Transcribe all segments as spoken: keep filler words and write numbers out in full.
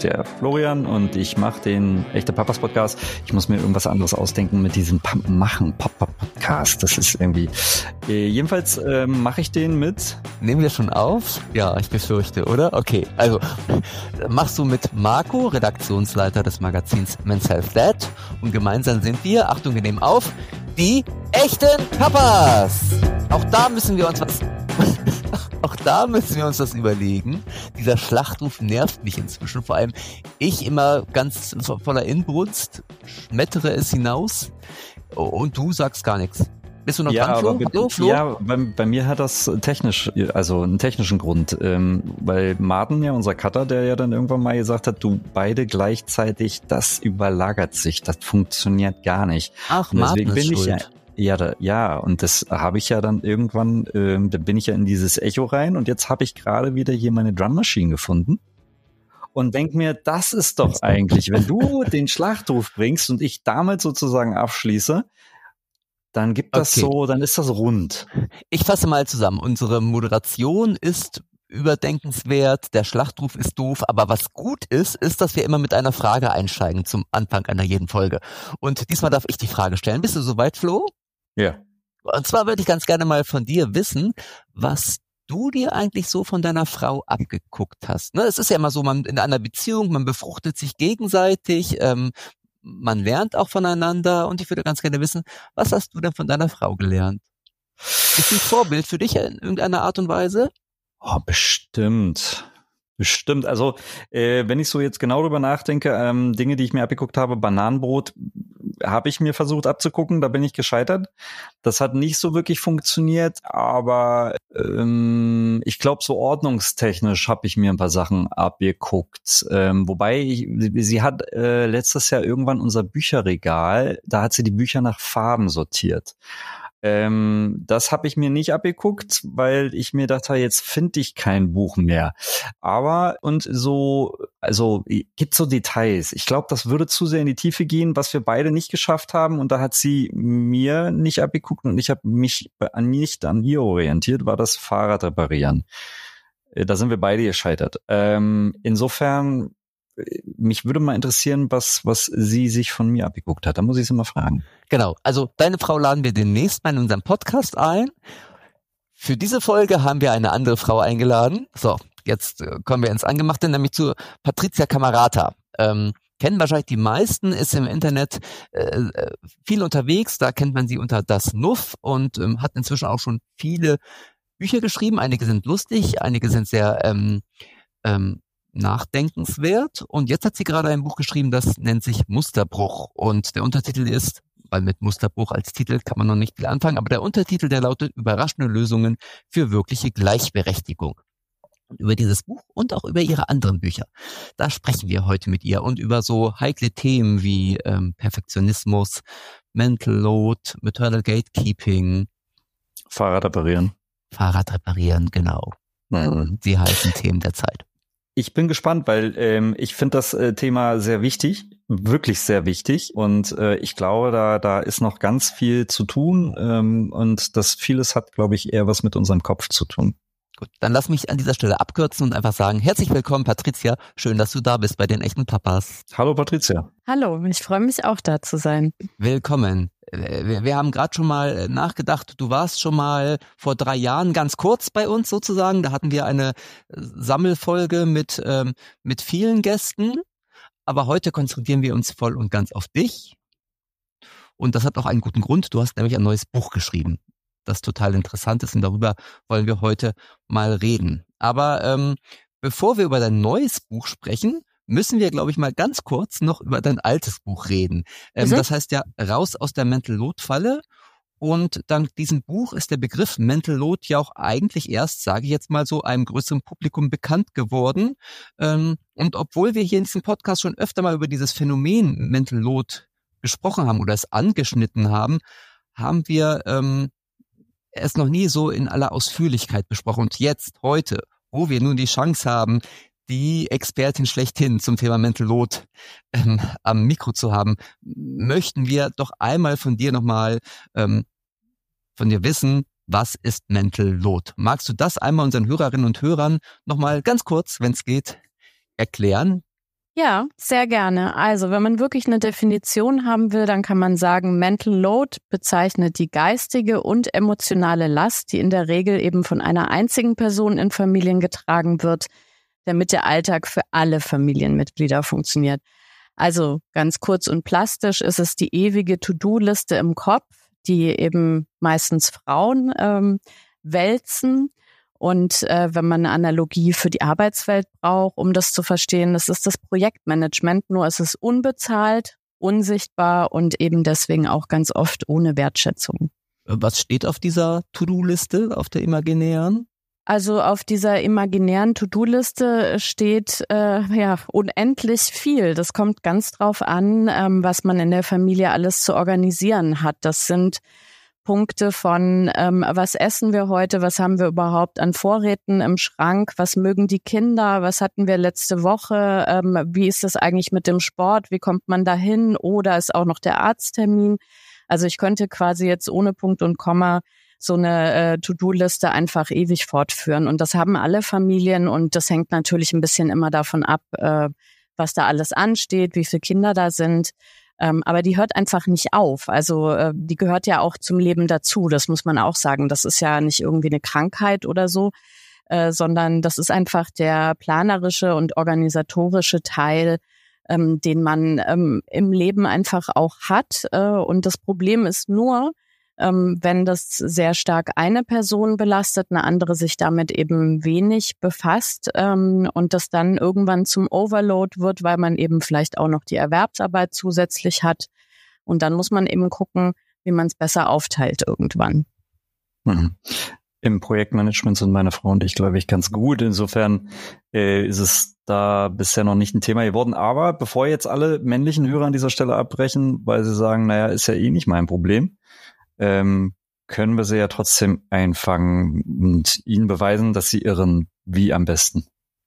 der Florian und ich mache den Echte Papas Podcast. Ich muss mir irgendwas anderes ausdenken mit diesem P- Machen Papa Podcast. Das ist irgendwie... Äh, jedenfalls äh, mache ich den mit... Nehmen wir schon auf? Ja, ich befürchte, oder? Okay, also machst du mit Marco, Redaktionsleiter des Magazins Men's Health Dad, und gemeinsam sind wir, Achtung, wir nehmen auf, die echten Papas. Auch da müssen wir uns was... Auch da müssen wir uns das überlegen. Dieser Schlachtruf nervt mich inzwischen. Vor allem ich immer ganz voller Inbrunst, schmettere es hinaus und du sagst gar nichts. Bist du noch ja, dran, Flo? Aber Hallo, Flo? Ja, bei, bei mir hat das technisch, also einen technischen Grund. Ähm, weil Martin, ja, unser Cutter, der ja dann irgendwann mal gesagt hat, du beide gleichzeitig, das überlagert sich, das funktioniert gar nicht. Ach, und deswegen Martin ist bin ich schuld. ja Ja, da, ja, und das habe ich ja dann irgendwann, ähm, da bin ich ja in dieses Echo rein und jetzt habe ich gerade wieder hier meine Drum Machine gefunden und denk mir, das ist doch eigentlich, wenn du den Schlachtruf bringst und ich damit sozusagen abschließe, dann gibt das Okay. so, dann ist das rund. Ich fasse mal zusammen. Unsere Moderation ist überdenkenswert, der Schlachtruf ist doof, aber was gut ist, ist, dass wir immer mit einer Frage einsteigen zum Anfang einer jeden Folge. Und diesmal darf ich die Frage stellen. Bist du soweit, Flo? Ja. Und zwar würde ich ganz gerne mal von dir wissen, was du dir eigentlich so von deiner Frau abgeguckt hast. Ne, es ist ja immer so, man in einer Beziehung, man befruchtet sich gegenseitig, ähm, man lernt auch voneinander, und ich würde ganz gerne wissen, was hast du denn von deiner Frau gelernt? Ist sie ein Vorbild für dich in irgendeiner Art und Weise? Oh, bestimmt. Bestimmt. Also, äh, wenn ich so jetzt genau drüber nachdenke, ähm, Dinge, die ich mir abgeguckt habe, Bananenbrot habe ich mir versucht abzugucken, da bin ich gescheitert. Das hat nicht so wirklich funktioniert, aber ähm, ich glaube, so ordnungstechnisch habe ich mir ein paar Sachen abgeguckt. Ähm, wobei, ich, sie hat äh, letztes Jahr irgendwann unser Bücherregal, da hat sie die Bücher nach Farben sortiert. Ähm, das habe ich mir nicht abgeguckt, weil ich mir dachte, jetzt finde ich kein Buch mehr. Aber und so, also gibt so Details. Ich glaube, das würde zu sehr in die Tiefe gehen, was wir beide nicht geschafft haben. Und da hat sie mir nicht abgeguckt und ich habe mich an nicht an ihr orientiert, war das Fahrrad reparieren. Äh, Da sind wir beide gescheitert. Ähm, insofern, äh, mich würde mal interessieren, was was sie sich von mir abgeguckt hat. Da muss ich sie mal fragen. Genau, also deine Frau laden wir demnächst mal in unseren Podcast ein. Für diese Folge haben wir eine andere Frau eingeladen. So, jetzt äh, kommen wir ins Angemachte, nämlich zu Patricia Camerata. Ähm, kennen wahrscheinlich die meisten, ist im Internet äh, viel unterwegs, da kennt man sie unter Das Nuff und ähm, hat inzwischen auch schon viele Bücher geschrieben. Einige sind lustig, einige sind sehr ähm, ähm, nachdenkenswert, und jetzt hat sie gerade ein Buch geschrieben, das nennt sich Musterbruch, und der Untertitel ist, weil mit Musterbruch als Titel kann man noch nicht viel anfangen, aber der Untertitel, der lautet Überraschende Lösungen für wirkliche Gleichberechtigung. Und über dieses Buch und auch über ihre anderen Bücher, da sprechen wir heute mit ihr, und über so heikle Themen wie ähm, Perfektionismus, Mental Load, Maternal Gatekeeping, Fahrrad reparieren. Fahrrad reparieren, genau. Mhm. Die heißen Themen der Zeit. Ich bin gespannt, weil ähm, ich finde das äh, Thema sehr wichtig, wirklich sehr wichtig, und äh, ich glaube, da da ist noch ganz viel zu tun, ähm, und das vieles hat, glaube ich, eher was mit unserem Kopf zu tun. Gut, dann lass mich an dieser Stelle abkürzen und einfach sagen, herzlich willkommen, Patricia. Schön, dass du da bist bei den echten Papas. Hallo Patricia. Hallo, ich freue mich auch da zu sein. Willkommen. Wir, wir haben gerade schon mal nachgedacht, du warst schon mal vor drei Jahren ganz kurz bei uns sozusagen. Da hatten wir eine Sammelfolge mit, ähm, mit vielen Gästen. Aber heute konzentrieren wir uns voll und ganz auf dich. Und das hat auch einen guten Grund. Du hast nämlich ein neues Buch geschrieben, das total interessant ist, und darüber wollen wir heute mal reden. Aber ähm, bevor wir über dein neues Buch sprechen, müssen wir, glaube ich, mal ganz kurz noch über dein altes Buch reden. Ähm, Mhm. Das heißt ja Raus aus der Mental Load Falle. Und dank diesem Buch ist der Begriff Mental Load ja auch eigentlich erst, sage ich jetzt mal so, einem größeren Publikum bekannt geworden. Ähm, und obwohl wir hier in diesem Podcast schon öfter mal über dieses Phänomen Mental Load gesprochen haben oder es angeschnitten haben, haben wir ähm, es noch nie so in aller Ausführlichkeit besprochen. Und jetzt, heute, wo wir nun die Chance haben, die Expertin schlechthin zum Thema Mental Load ähm, am Mikro zu haben, möchten wir doch einmal von dir nochmal ähm, von dir wissen, was ist Mental Load? Magst du das einmal unseren Hörerinnen und Hörern nochmal ganz kurz, wenn es geht, erklären? Ja, sehr gerne. Also, wenn man wirklich eine Definition haben will, dann kann man sagen, Mental Load bezeichnet die geistige und emotionale Last, die in der Regel eben von einer einzigen Person in Familien getragen wird, damit der Alltag für alle Familienmitglieder funktioniert. Also ganz kurz und plastisch ist es die ewige To-Do-Liste im Kopf, die eben meistens Frauen ähm, wälzen. Und äh, wenn man eine Analogie für die Arbeitswelt braucht, um das zu verstehen, das ist das Projektmanagement, nur es ist unbezahlt, unsichtbar und eben deswegen auch ganz oft ohne Wertschätzung. Was steht auf dieser To-Do-Liste, auf der imaginären? Also auf dieser imaginären To-Do-Liste steht äh, ja unendlich viel. Das kommt ganz drauf an, ähm, was man in der Familie alles zu organisieren hat. Das sind Punkte von, ähm, was essen wir heute, was haben wir überhaupt an Vorräten im Schrank, was mögen die Kinder, was hatten wir letzte Woche, ähm, wie ist es eigentlich mit dem Sport, wie kommt man dahin, oder ist auch noch der Arzttermin. Also ich könnte quasi jetzt ohne Punkt und Komma so eine äh, To-Do-Liste einfach ewig fortführen. Und das haben alle Familien und das hängt natürlich ein bisschen immer davon ab, äh, was da alles ansteht, wie viele Kinder da sind. Ähm, aber die hört einfach nicht auf. Also äh, die gehört ja auch zum Leben dazu. Das muss man auch sagen. Das ist ja nicht irgendwie eine Krankheit oder so, äh, sondern das ist einfach der planerische und organisatorische Teil, ähm, den man ähm, im Leben einfach auch hat. Äh, und das Problem ist nur, ähm, wenn das sehr stark eine Person belastet, eine andere sich damit eben wenig befasst ähm, und das dann irgendwann zum Overload wird, weil man eben vielleicht auch noch die Erwerbsarbeit zusätzlich hat. Und dann muss man eben gucken, wie man es besser aufteilt irgendwann. Mhm. Im Projektmanagement sind meine Frau und ich, glaube ich, ganz gut. Insofern äh, ist es da bisher noch nicht ein Thema geworden. Aber bevor jetzt alle männlichen Hörer an dieser Stelle abbrechen, weil sie sagen, naja, ist ja eh nicht mein Problem, ähm, können wir sie ja trotzdem einfangen und ihnen beweisen, dass sie irren. Wie am besten?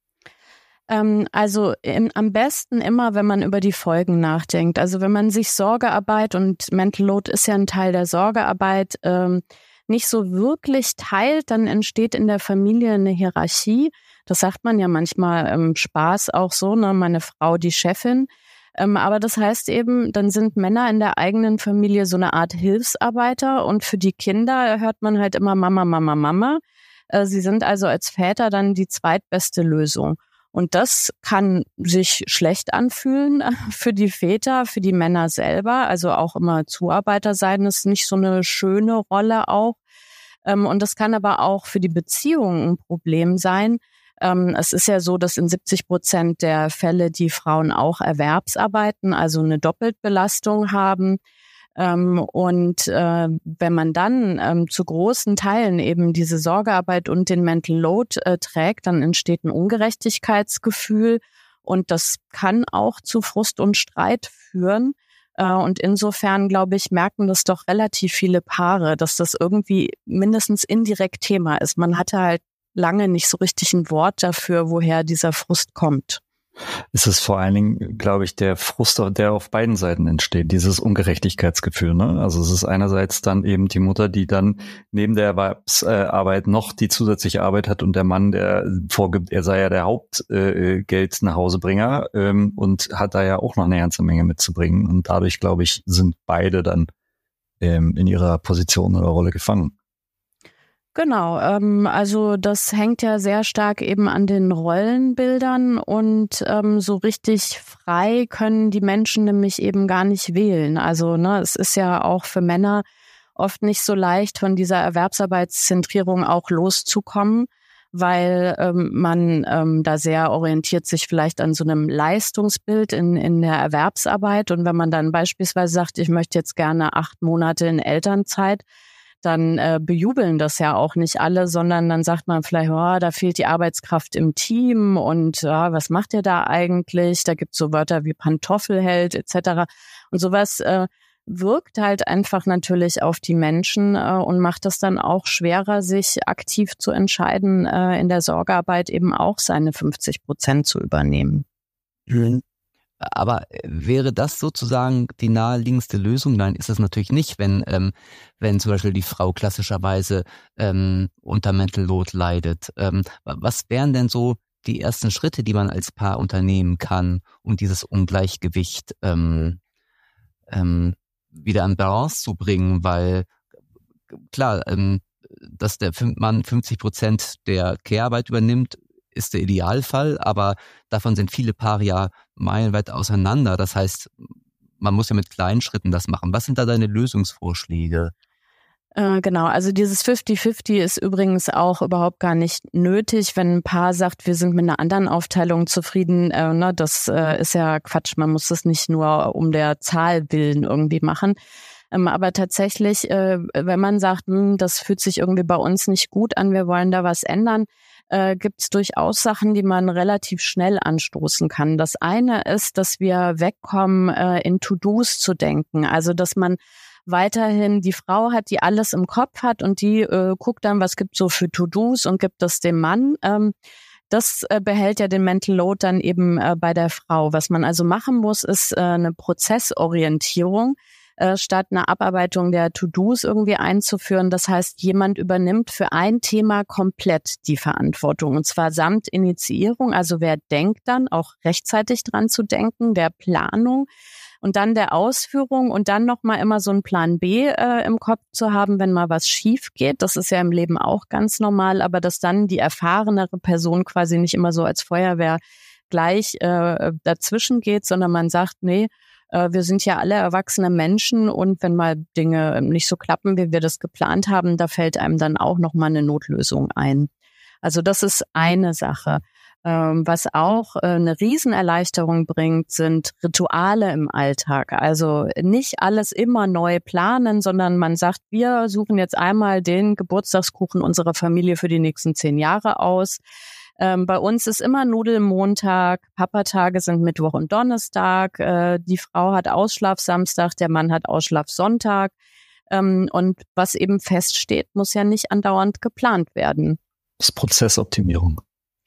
Ähm, also im, am besten immer, wenn man über die Folgen nachdenkt. Also wenn man sich Sorgearbeit, und Mental Load ist ja ein Teil der Sorgearbeit, ähm, nicht so wirklich teilt, dann entsteht in der Familie eine Hierarchie. Das sagt man ja manchmal im Spaß auch so, ne, meine Frau die Chefin. Ähm, aber das heißt eben, dann sind Männer in der eigenen Familie so eine Art Hilfsarbeiter und für die Kinder hört man halt immer Mama, Mama, Mama. Äh, sie sind also als Väter dann die zweitbeste Lösung. Und das kann sich schlecht anfühlen für die Väter, für die Männer selber. Also auch immer Zuarbeiter sein ist nicht so eine schöne Rolle auch. Ähm, und das kann aber auch für die Beziehung ein Problem sein. Ähm, es ist ja so, dass in siebzig Prozent der Fälle die Frauen auch Erwerbsarbeiten, also eine Doppeltbelastung haben. Ähm, und äh, wenn man dann ähm, zu großen Teilen eben diese Sorgearbeit und den Mental Load äh, trägt, dann entsteht ein Ungerechtigkeitsgefühl und das kann auch zu Frust und Streit führen. Äh, und insofern, glaube ich, merken das doch relativ viele Paare, dass das irgendwie mindestens indirekt Thema ist. Man hatte halt lange nicht so richtig ein Wort dafür, woher dieser Frust kommt. Es ist vor allen Dingen, glaube ich, der Frust, der auf beiden Seiten entsteht, dieses Ungerechtigkeitsgefühl, ne? Also es ist einerseits dann eben die Mutter, die dann neben der Erwerbsarbeit noch die zusätzliche Arbeit hat und der Mann, der vorgibt, er sei ja der Hauptgeld nach Hausebringer ähm, und hat da ja auch noch eine ganze Menge mitzubringen und dadurch, glaube ich, sind beide dann ähm, in ihrer Position oder Rolle gefangen. Genau, ähm, also das hängt ja sehr stark eben an den Rollenbildern und ähm, so richtig frei können die Menschen nämlich eben gar nicht wählen. Also ne, es ist ja auch für Männer oft nicht so leicht, von dieser Erwerbsarbeitszentrierung auch loszukommen, weil ähm, man ähm, da sehr orientiert sich vielleicht an so einem Leistungsbild in, in der Erwerbsarbeit. Und wenn man dann beispielsweise sagt, ich möchte jetzt gerne acht Monate in Elternzeit, dann äh, bejubeln das ja auch nicht alle, sondern dann sagt man vielleicht, oh, da fehlt die Arbeitskraft im Team und ja, was macht ihr da eigentlich? Da gibt's so Wörter wie Pantoffelheld et cetera. Und sowas äh, wirkt halt einfach natürlich auf die Menschen äh, und macht es dann auch schwerer, sich aktiv zu entscheiden, äh, in der Sorgearbeit eben auch seine fünfzig Prozent zu übernehmen. Mhm. Aber wäre das sozusagen die naheliegendste Lösung? Nein, ist es natürlich nicht, wenn ähm, wenn zum Beispiel die Frau klassischerweise ähm, unter Mental Load leidet. Ähm, was wären denn so die ersten Schritte, die man als Paar unternehmen kann, um dieses Ungleichgewicht ähm, ähm, wieder in Balance zu bringen, weil klar, ähm, dass der Mann fünfzig Prozent der Care-Arbeit übernimmt, ist der Idealfall, aber davon sind viele Paare ja meilenweit auseinander. Das heißt, man muss ja mit kleinen Schritten das machen. Was sind da deine Lösungsvorschläge? Äh, genau, also dieses fünfzig fünfzig ist übrigens auch überhaupt gar nicht nötig, wenn ein Paar sagt, wir sind mit einer anderen Aufteilung zufrieden. Äh, ne, das äh, ist ja Quatsch, man muss das nicht nur um der Zahl willen irgendwie machen. Ähm, aber tatsächlich, äh, wenn man sagt, hm, das fühlt sich irgendwie bei uns nicht gut an, wir wollen da was ändern, äh, gibt es durchaus Sachen, die man relativ schnell anstoßen kann. Das eine ist, dass wir wegkommen, äh, in To-Dos zu denken. Also, dass man weiterhin die Frau hat, die alles im Kopf hat und die äh, guckt dann, was gibt so für To-Dos und gibt das dem Mann. Ähm, das äh, behält ja den Mental Load dann eben äh, bei der Frau. Was man also machen muss, ist äh, eine Prozessorientierung, äh, statt eine Abarbeitung der To-Dos irgendwie einzuführen. Das heißt, jemand übernimmt für ein Thema komplett die Verantwortung und zwar samt Initiierung. Also wer denkt dann, auch rechtzeitig dran zu denken, der Planung, und dann der Ausführung und dann nochmal immer so einen Plan B äh, im Kopf zu haben, wenn mal was schief geht. Das ist ja im Leben auch ganz normal, aber dass dann die erfahrenere Person quasi nicht immer so als Feuerwehr gleich äh, dazwischen geht, sondern man sagt, nee, äh, wir sind ja alle erwachsene Menschen und wenn mal Dinge nicht so klappen, wie wir das geplant haben, da fällt einem dann auch nochmal eine Notlösung ein. Also das ist eine Sache. Was auch eine Riesenerleichterung bringt, sind Rituale im Alltag. Also nicht alles immer neu planen, sondern man sagt, wir suchen jetzt einmal den Geburtstagskuchen unserer Familie für die nächsten zehn Jahre aus. Ähm, bei uns ist immer Nudelmontag, Papatage sind Mittwoch und Donnerstag, äh, die Frau hat Ausschlaf Samstag, der Mann hat Ausschlaf Sonntag. Ähm, und was eben feststeht, muss ja nicht andauernd geplant werden. Das ist Prozessoptimierung.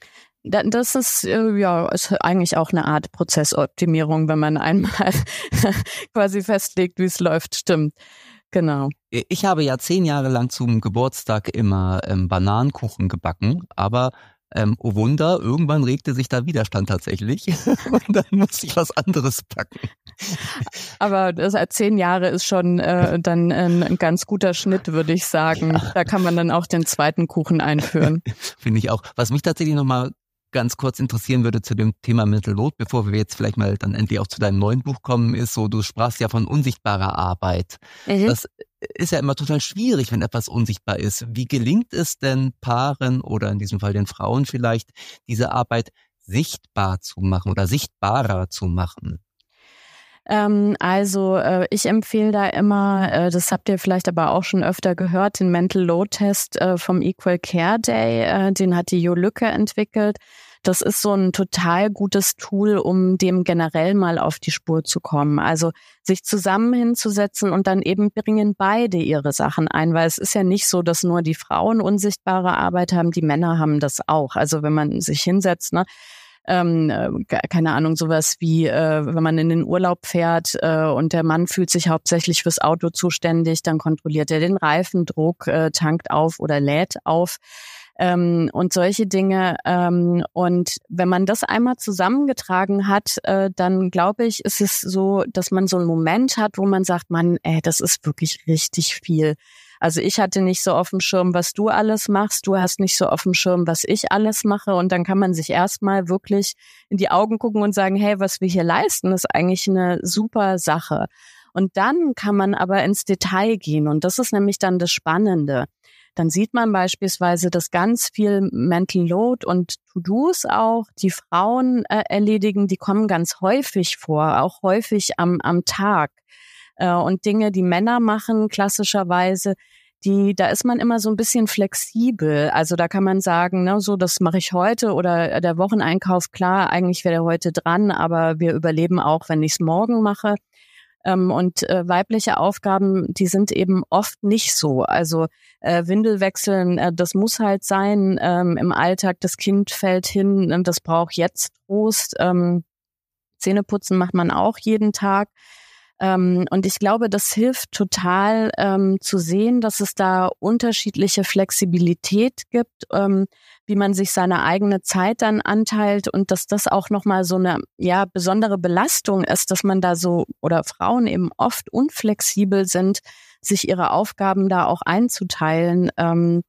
Das ist äh, ja ist eigentlich auch eine Art Prozessoptimierung, wenn man einmal quasi festlegt, wie es läuft. Stimmt, genau. Ich habe ja zehn Jahre lang zum Geburtstag immer ähm, Bananenkuchen gebacken, aber ähm, oh Wunder, irgendwann regte sich da Widerstand tatsächlich und dann musste ich was anderes backen. Aber das, zehn Jahre ist schon äh, dann ein, ein ganz guter Schnitt, würde ich sagen. Ja. Da kann man dann auch den zweiten Kuchen einführen. Finde ich auch. Was mich tatsächlich nochmal ganz kurz interessieren würde zu dem Thema Mental Load, bevor wir jetzt vielleicht mal dann endlich auch zu deinem neuen Buch kommen, ist so, du sprachst ja von unsichtbarer Arbeit. Mhm. Das ist ja immer total schwierig, wenn etwas unsichtbar ist. Wie gelingt es denn Paaren oder in diesem Fall den Frauen vielleicht, diese Arbeit sichtbar zu machen oder sichtbarer zu machen? Also ich empfehle da immer, das habt ihr vielleicht aber auch schon öfter gehört, den Mental Load Test vom Equal Care Day, den hat die Jo Lücke entwickelt. Das ist so ein total gutes Tool, um dem generell mal auf die Spur zu kommen. Also sich zusammen hinzusetzen und dann eben bringen beide ihre Sachen ein, weil es ist ja nicht so, dass nur die Frauen unsichtbare Arbeit haben, die Männer haben das auch. Also wenn man sich hinsetzt, ne, Ähm, keine Ahnung, sowas wie, äh, wenn man in den Urlaub fährt äh, und der Mann fühlt sich hauptsächlich fürs Auto zuständig, dann kontrolliert er den Reifendruck, äh, tankt auf oder lädt auf ähm, und solche Dinge. Ähm, und wenn man das einmal zusammengetragen hat, äh, dann glaube ich, ist es so, dass man so einen Moment hat, wo man sagt, Mann, ey, das ist wirklich richtig viel. Also ich hatte nicht so auf dem Schirm, was du alles machst. Du hast nicht so auf dem Schirm, was ich alles mache. Und dann kann man sich erstmal wirklich in die Augen gucken und sagen, hey, was wir hier leisten, ist eigentlich eine super Sache. Und dann kann man aber ins Detail gehen. Und das ist nämlich dann das Spannende. Dann sieht man beispielsweise, dass ganz viel Mental Load und To-Dos auch die Frauen äh, erledigen, die kommen ganz häufig vor, auch häufig am, am Tag. Und Dinge, die Männer machen, klassischerweise, die, da ist man immer so ein bisschen flexibel. Also da kann man sagen, ne, so, das mache ich heute oder der Wocheneinkauf, klar, eigentlich wäre der heute dran, aber wir überleben auch, wenn ich es morgen mache. Und äh, weibliche Aufgaben, die sind eben oft nicht so. Also äh, Windel wechseln, äh, das muss halt sein ähm, im Alltag. Das Kind fällt hin, das braucht jetzt Trost. Ähm, Zähneputzen macht man auch jeden Tag. Ähm, und ich glaube, das hilft total ähm, zu sehen, dass es da unterschiedliche Flexibilität gibt, ähm, wie man sich seine eigene Zeit dann anteilt und dass das auch nochmal so eine ja besondere Belastung ist, dass man da so oder Frauen eben oft unflexibel sind, sich ihre Aufgaben da auch einzuteilen. Ähm,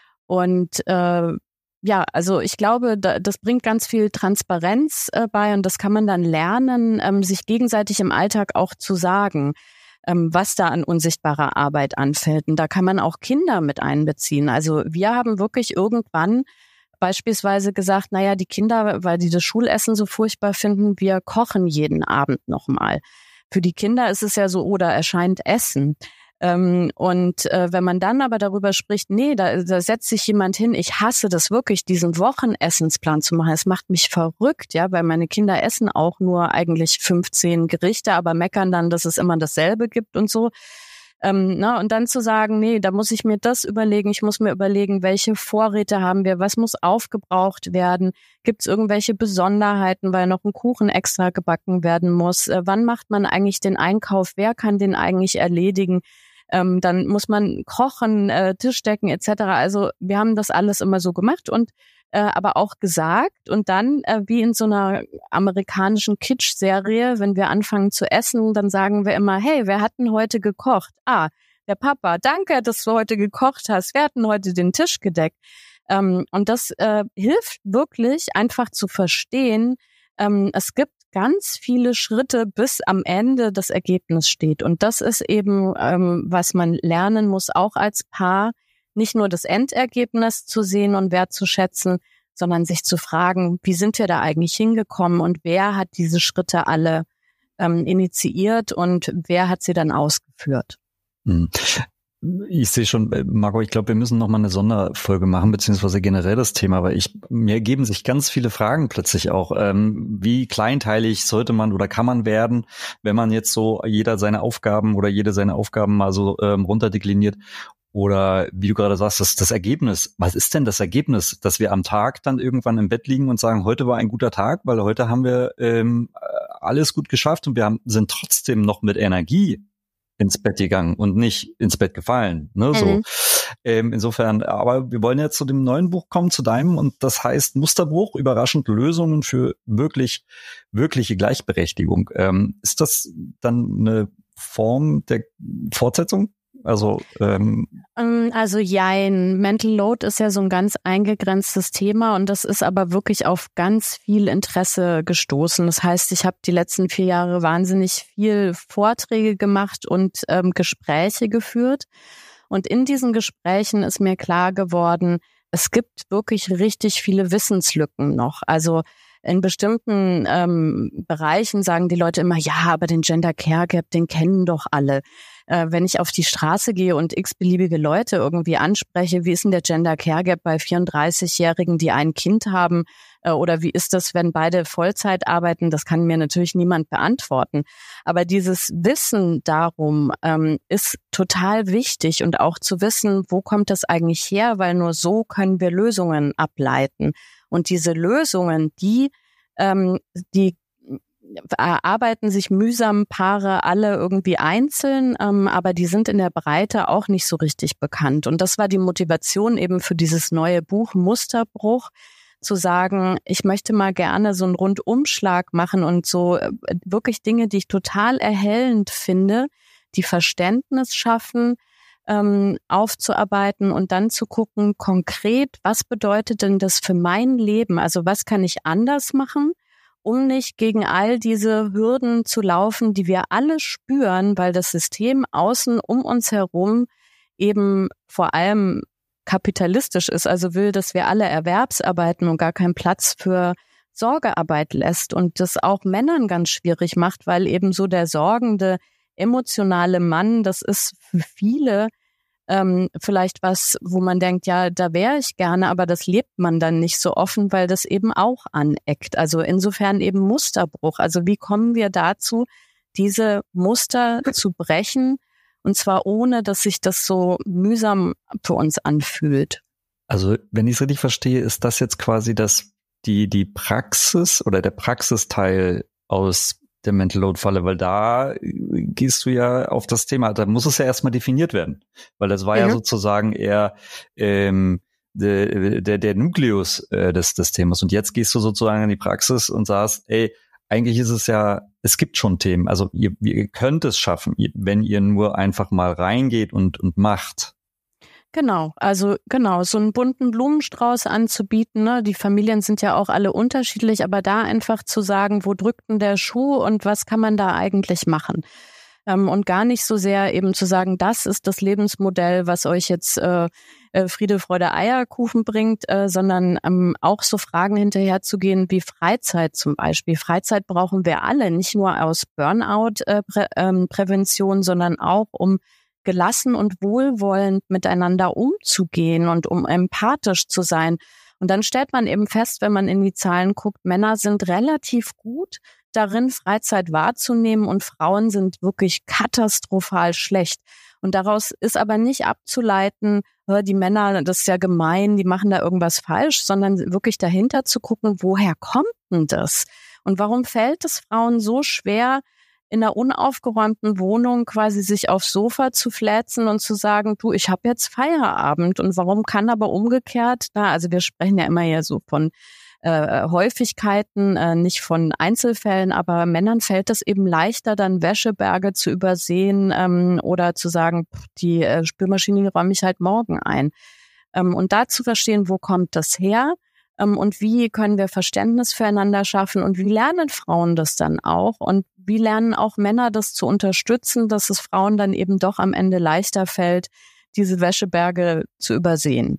und äh, Ja, also ich glaube, das bringt ganz viel Transparenz äh, bei und das kann man dann lernen, ähm, sich gegenseitig im Alltag auch zu sagen, ähm, was da an unsichtbarer Arbeit anfällt. Und da kann man auch Kinder mit einbeziehen. Also wir haben wirklich irgendwann beispielsweise gesagt, naja, die Kinder, weil die das Schulessen so furchtbar finden, wir kochen jeden Abend nochmal. Für die Kinder ist es ja so, oh, da erscheint Essen. Ähm, und äh, wenn man dann aber darüber spricht, nee, da, da setzt sich jemand hin, ich hasse das wirklich, diesen Wochennessensplan zu machen. Es macht mich verrückt, ja, weil meine Kinder essen auch nur eigentlich fünfzehn Gerichte, aber meckern dann, dass es immer dasselbe gibt und so. Ähm, na, und dann zu sagen, nee, da muss ich mir das überlegen, ich muss mir überlegen, welche Vorräte haben wir, was muss aufgebraucht werden, gibt es irgendwelche Besonderheiten, weil noch ein Kuchen extra gebacken werden muss, äh, wann macht man eigentlich den Einkauf, wer kann den eigentlich erledigen, ähm, dann muss man kochen, äh, Tisch decken et cetera. Also wir haben das alles immer so gemacht und äh, aber auch gesagt und dann äh, wie in so einer amerikanischen Kitsch-Serie, wenn wir anfangen zu essen, dann sagen wir immer, hey, wer hat denn heute gekocht? Ah, der Papa, danke, dass du heute gekocht hast. Wer hat denn heute den Tisch gedeckt? Ähm, und das äh, hilft wirklich einfach zu verstehen, ähm, es gibt ganz viele Schritte, bis am Ende das Ergebnis steht. Und das ist eben, ähm, was man lernen muss, auch als Paar, nicht nur das Endergebnis zu sehen und wertzuschätzen, sondern sich zu fragen, wie sind wir da eigentlich hingekommen und wer hat diese Schritte alle ähm, initiiert und wer hat sie dann ausgeführt. Hm. Ich sehe schon, Marco, ich glaube, wir müssen noch mal eine Sonderfolge machen, beziehungsweise generell das Thema, weil ich, mir ergeben sich ganz viele Fragen plötzlich auch. Ähm, wie kleinteilig sollte man oder kann man werden, wenn man jetzt so jeder seine Aufgaben oder jede seine Aufgaben mal so ähm, runterdekliniert? Oder wie du gerade sagst, das, das Ergebnis. Was ist denn das Ergebnis, dass wir am Tag dann irgendwann im Bett liegen und sagen, heute war ein guter Tag, weil heute haben wir ähm, alles gut geschafft und wir haben, sind trotzdem noch mit Energie ins Bett gegangen und nicht ins Bett gefallen. Ne, mhm. So. Ähm, insofern, aber wir wollen jetzt zu dem neuen Buch kommen, zu deinem, und das heißt Musterbruch, überraschend Lösungen für wirklich, wirkliche Gleichberechtigung. Ähm, ist das dann eine Form der Fortsetzung? Also ähm also jein, Mental Load ist ja so ein ganz eingegrenztes Thema und das ist aber wirklich auf ganz viel Interesse gestoßen. Das heißt, ich habe die letzten vier Jahre wahnsinnig viel Vorträge gemacht und ähm, Gespräche geführt. Und in diesen Gesprächen ist mir klar geworden, es gibt wirklich richtig viele Wissenslücken noch. Also in bestimmten ähm, Bereichen sagen die Leute immer, ja, aber den Gender Care Gap, den kennen doch alle. Äh, wenn ich auf die Straße gehe und x-beliebige Leute irgendwie anspreche, wie ist denn der Gender Care Gap bei vierunddreißigjährigen, die ein Kind haben? Äh, oder wie ist das, wenn beide Vollzeit arbeiten? Das kann mir natürlich niemand beantworten. Aber dieses Wissen darum ähm, ist total wichtig und auch zu wissen, wo kommt das eigentlich her? Weil nur so können wir Lösungen ableiten. Und diese Lösungen, die, ähm, die erarbeiten sich mühsam Paare alle irgendwie einzeln, ähm, aber die sind in der Breite auch nicht so richtig bekannt. Und das war die Motivation eben für dieses neue Buch Musterbruch, zu sagen, ich möchte mal gerne so einen Rundumschlag machen und so äh, wirklich Dinge, die ich total erhellend finde, die Verständnis schaffen, ähm, aufzuarbeiten und dann zu gucken, konkret, was bedeutet denn das für mein Leben? Also was kann ich anders machen, um nicht gegen all diese Hürden zu laufen, die wir alle spüren, weil das System außen um uns herum eben vor allem kapitalistisch ist, also will, dass wir alle Erwerbsarbeiten und gar keinen Platz für Sorgearbeit lässt und das auch Männern ganz schwierig macht, weil eben so der sorgende, emotionale Mann, das ist für viele ähm, vielleicht was, wo man denkt, ja, da wäre ich gerne, aber das lebt man dann nicht so offen, weil das eben auch aneckt. Also insofern eben Musterbruch. Also wie kommen wir dazu, diese Muster zu brechen, und zwar ohne, dass sich das so mühsam für uns anfühlt? Also wenn ich es richtig verstehe, ist das jetzt quasi das die die Praxis oder der Praxisteil aus der Mental Load Falle, weil da gehst du ja auf das Thema, da muss es ja erstmal definiert werden, weil das war mhm. ja sozusagen eher ähm, der, der, der Nukleus äh, des, des Themas. Und jetzt gehst du sozusagen in die Praxis und sagst, ey, eigentlich ist es ja, es gibt schon Themen, also ihr, ihr könnt es schaffen, wenn ihr nur einfach mal reingeht und, und macht. Genau, also genau, so einen bunten Blumenstrauß anzubieten, ne? Die Familien sind ja auch alle unterschiedlich, aber da einfach zu sagen, wo drückt denn der Schuh und was kann man da eigentlich machen? Ähm, und gar nicht so sehr eben zu sagen, das ist das Lebensmodell, was euch jetzt äh, Friede, Freude, Eierkuchen bringt, äh, sondern ähm, auch so Fragen hinterherzugehen wie Freizeit zum Beispiel. Freizeit brauchen wir alle, nicht nur aus Burnout-Prävention, äh, sondern auch um gelassen und wohlwollend miteinander umzugehen und um empathisch zu sein. Und dann stellt man eben fest, wenn man in die Zahlen guckt, Männer sind relativ gut darin, Freizeit wahrzunehmen und Frauen sind wirklich katastrophal schlecht. Und daraus ist aber nicht abzuleiten, die Männer, das ist ja gemein, die machen da irgendwas falsch, sondern wirklich dahinter zu gucken, woher kommt denn das? Und warum fällt es Frauen so schwer, in einer unaufgeräumten Wohnung quasi sich aufs Sofa zu fläzen und zu sagen, du, ich habe jetzt Feierabend. Und warum kann aber umgekehrt, na, also wir sprechen ja immer ja so von äh, Häufigkeiten, äh, nicht von Einzelfällen, aber Männern fällt es eben leichter, dann Wäscheberge zu übersehen ähm, oder zu sagen, pff, die äh, Spülmaschine räume ich halt morgen ein. Ähm, und da zu verstehen, wo kommt das her? Und wie können wir Verständnis füreinander schaffen und wie lernen Frauen das dann auch und wie lernen auch Männer das zu unterstützen, dass es Frauen dann eben doch am Ende leichter fällt, diese Wäscheberge zu übersehen.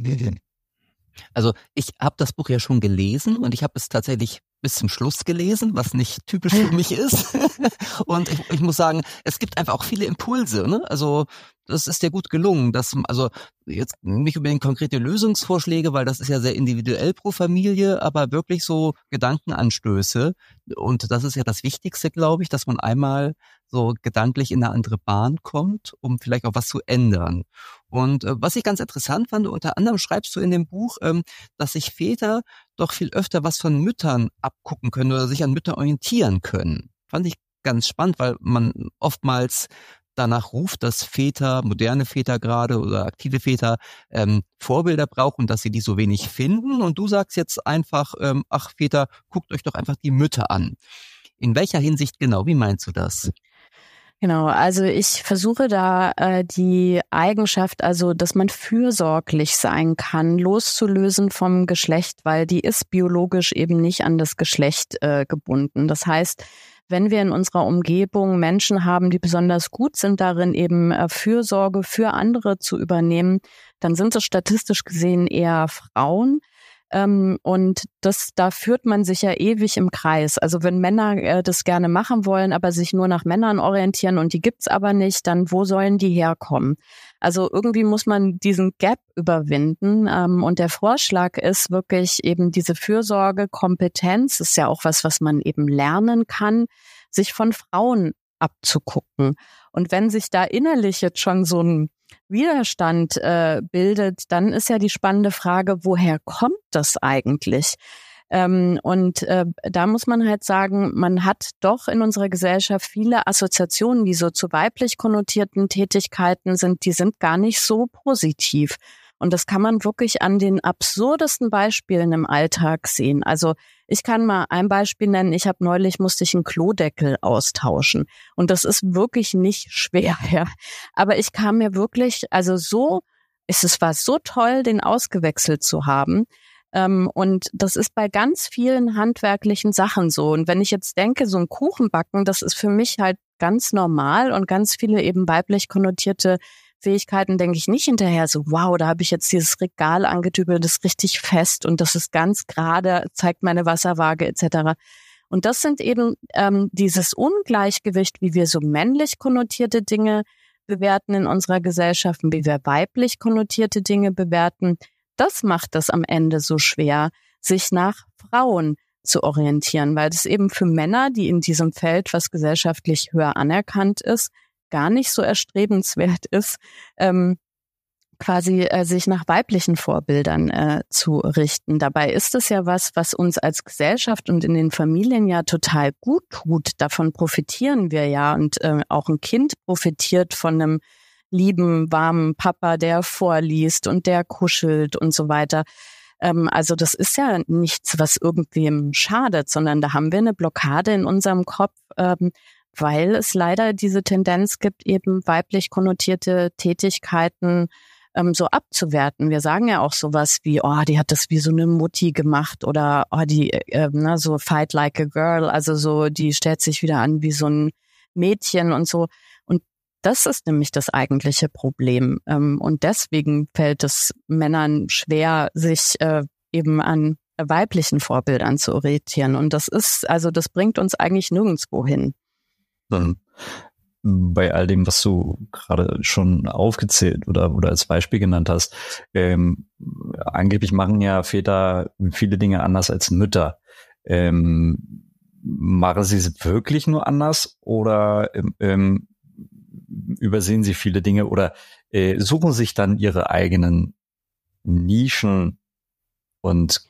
Also ich habe das Buch ja schon gelesen und ich habe es tatsächlich bis zum Schluss gelesen, was nicht typisch für mich ist. Und ich, ich muss sagen, es gibt einfach auch viele Impulse, ne? Also das ist dir gut gelungen, dass also jetzt nicht unbedingt konkrete Lösungsvorschläge, weil das ist ja sehr individuell pro Familie, aber wirklich so Gedankenanstöße. Und das ist ja das Wichtigste, glaube ich, dass man einmal so gedanklich in eine andere Bahn kommt, um vielleicht auch was zu ändern. Und äh, was ich ganz interessant fand, unter anderem schreibst du in dem Buch, ähm, dass sich Väter doch viel öfter was von Müttern abgucken können oder sich an Mütter orientieren können. Fand ich ganz spannend, weil man oftmals danach ruft, dass Väter, moderne Väter gerade oder aktive Väter ähm, Vorbilder brauchen, dass sie die so wenig finden. Und du sagst jetzt einfach, ähm, ach Väter, guckt euch doch einfach die Mütter an. In welcher Hinsicht genau? Wie meinst du das? Genau, also ich versuche da äh, die Eigenschaft, also dass man fürsorglich sein kann, loszulösen vom Geschlecht, weil die ist biologisch eben nicht an das Geschlecht äh, gebunden. Das heißt, wenn wir in unserer Umgebung Menschen haben, die besonders gut sind darin, eben äh, Fürsorge für andere zu übernehmen, dann sind es statistisch gesehen eher Frauen. Ähm, und das, da führt man sich ja ewig im Kreis. Also wenn Männer äh, das gerne machen wollen, aber sich nur nach Männern orientieren und die gibt's aber nicht, dann wo sollen die herkommen? Also irgendwie muss man diesen Gap überwinden. Ähm, und der Vorschlag ist wirklich eben diese Fürsorgekompetenz, ist ja auch was, was man eben lernen kann, sich von Frauen abzugucken. Und wenn sich da innerlich jetzt schon so ein Widerstand äh, bildet, dann ist ja die spannende Frage, woher kommt das eigentlich? Ähm, und äh, da muss man halt sagen, man hat doch in unserer Gesellschaft viele Assoziationen, die so zu weiblich konnotierten Tätigkeiten sind, die sind gar nicht so positiv. Und das kann man wirklich an den absurdesten Beispielen im Alltag sehen. Also ich kann mal ein Beispiel nennen. Ich habe neulich, musste ich einen Klodeckel austauschen. Und das ist wirklich nicht schwer, ja. Aber ich kam mir wirklich, also so, es war so toll, den ausgewechselt zu haben. Und das ist bei ganz vielen handwerklichen Sachen so. Und wenn ich jetzt denke, so ein Kuchenbacken, das ist für mich halt ganz normal und ganz viele eben weiblich konnotierte Fähigkeiten denke ich nicht hinterher so, wow, da habe ich jetzt dieses Regal angetübelt, das ist richtig fest und das ist ganz gerade, zeigt meine Wasserwaage et cetera. Und das sind eben ähm, dieses Ungleichgewicht, wie wir so männlich konnotierte Dinge bewerten in unserer Gesellschaft, wie wir weiblich konnotierte Dinge bewerten. Das macht es am Ende so schwer, sich nach Frauen zu orientieren, weil das eben für Männer, die in diesem Feld, was gesellschaftlich höher anerkannt ist, gar nicht so erstrebenswert ist, ähm, quasi äh, sich nach weiblichen Vorbildern äh, zu richten. Dabei ist es ja was, was uns als Gesellschaft und in den Familien ja total gut tut. Davon profitieren wir ja und äh, auch ein Kind profitiert von einem lieben, warmen Papa, der vorliest und der kuschelt und so weiter. Ähm, also das ist ja nichts, was irgendwem schadet, sondern da haben wir eine Blockade in unserem Kopf, ähm, weil es leider diese Tendenz gibt, eben weiblich konnotierte Tätigkeiten ähm, so abzuwerten. Wir sagen ja auch sowas wie, oh, die hat das wie so eine Mutti gemacht oder oh, die äh, ne, so fight like a girl, also so, die stellt sich wieder an wie so ein Mädchen und so. Und das ist nämlich das eigentliche Problem. Ähm, und deswegen fällt es Männern schwer, sich äh, eben an weiblichen Vorbildern zu orientieren. Und das ist, also das bringt uns eigentlich nirgendwo hin. Dann bei all dem, was du gerade schon aufgezählt oder, oder als Beispiel genannt hast, ähm, angeblich machen ja Väter viele Dinge anders als Mütter. Ähm, machen sie es wirklich nur anders oder ähm, übersehen sie viele Dinge oder äh, suchen sich dann ihre eigenen Nischen und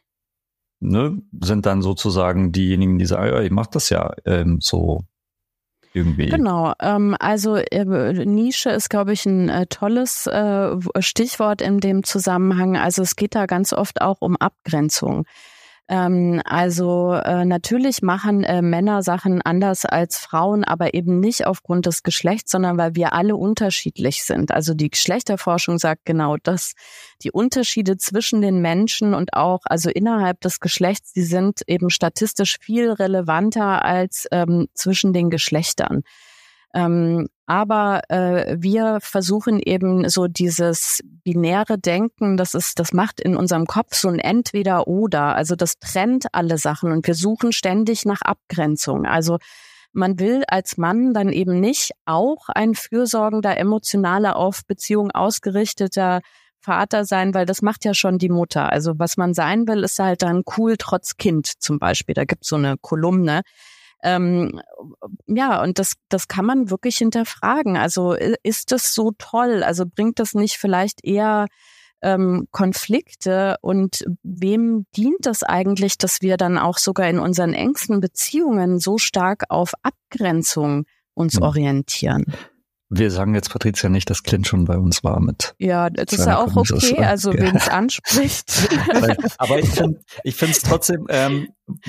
ne, sind dann sozusagen diejenigen, die sagen, ja, ich mach das ja ähm, so irgendwie. Genau, ähm, also äh, Nische ist, glaube ich, ein äh, tolles äh, Stichwort in dem Zusammenhang. Also es geht da ganz oft auch um Abgrenzung. Ähm, also äh, natürlich machen äh, Männer Sachen anders als Frauen, aber eben nicht aufgrund des Geschlechts, sondern weil wir alle unterschiedlich sind. Also die Geschlechterforschung sagt genau das. Die Unterschiede zwischen den Menschen und auch also innerhalb des Geschlechts, die sind eben statistisch viel relevanter als ähm, zwischen den Geschlechtern. Ähm, aber äh, wir versuchen eben so dieses binäre Denken, das ist, das macht in unserem Kopf so ein Entweder-Oder. Also das trennt alle Sachen und wir suchen ständig nach Abgrenzung. Also man will als Mann dann eben nicht auch ein fürsorgender, emotionaler, auf Beziehung ausgerichteter Vater sein, weil das macht ja schon die Mutter. Also was man sein will, ist halt dann cool trotz Kind zum Beispiel. Da gibt's so eine Kolumne. Ähm, ja, und das, das kann man wirklich hinterfragen. Also ist das so toll? Also bringt das nicht vielleicht eher ähm, Konflikte? Und wem dient das eigentlich, dass wir dann auch sogar in unseren engsten Beziehungen so stark auf Abgrenzung uns hm. orientieren? Wir sagen jetzt, Patricia, nicht, dass Clint schon bei uns war mit. Ja, das ist ja auch okay, also wen es anspricht. Aber ich finde ich finde es trotzdem, ähm,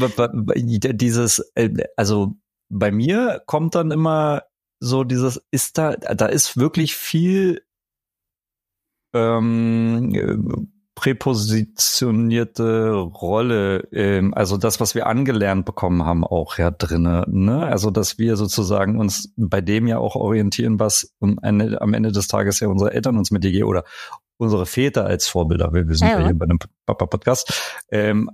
dieses, äh, also bei mir kommt dann immer so dieses, ist da, da ist wirklich viel ähm, präpositionierte Rolle, ähm, also das, was wir angelernt bekommen haben, auch ja drinne, ne? Also dass wir sozusagen uns bei dem ja auch orientieren, was am Ende, am Ende des Tages ja unsere Eltern uns mitgegeben oder unsere Väter als Vorbilder. Wir, wir sind ja, ja hier bei einem Papa-Podcast. Ähm,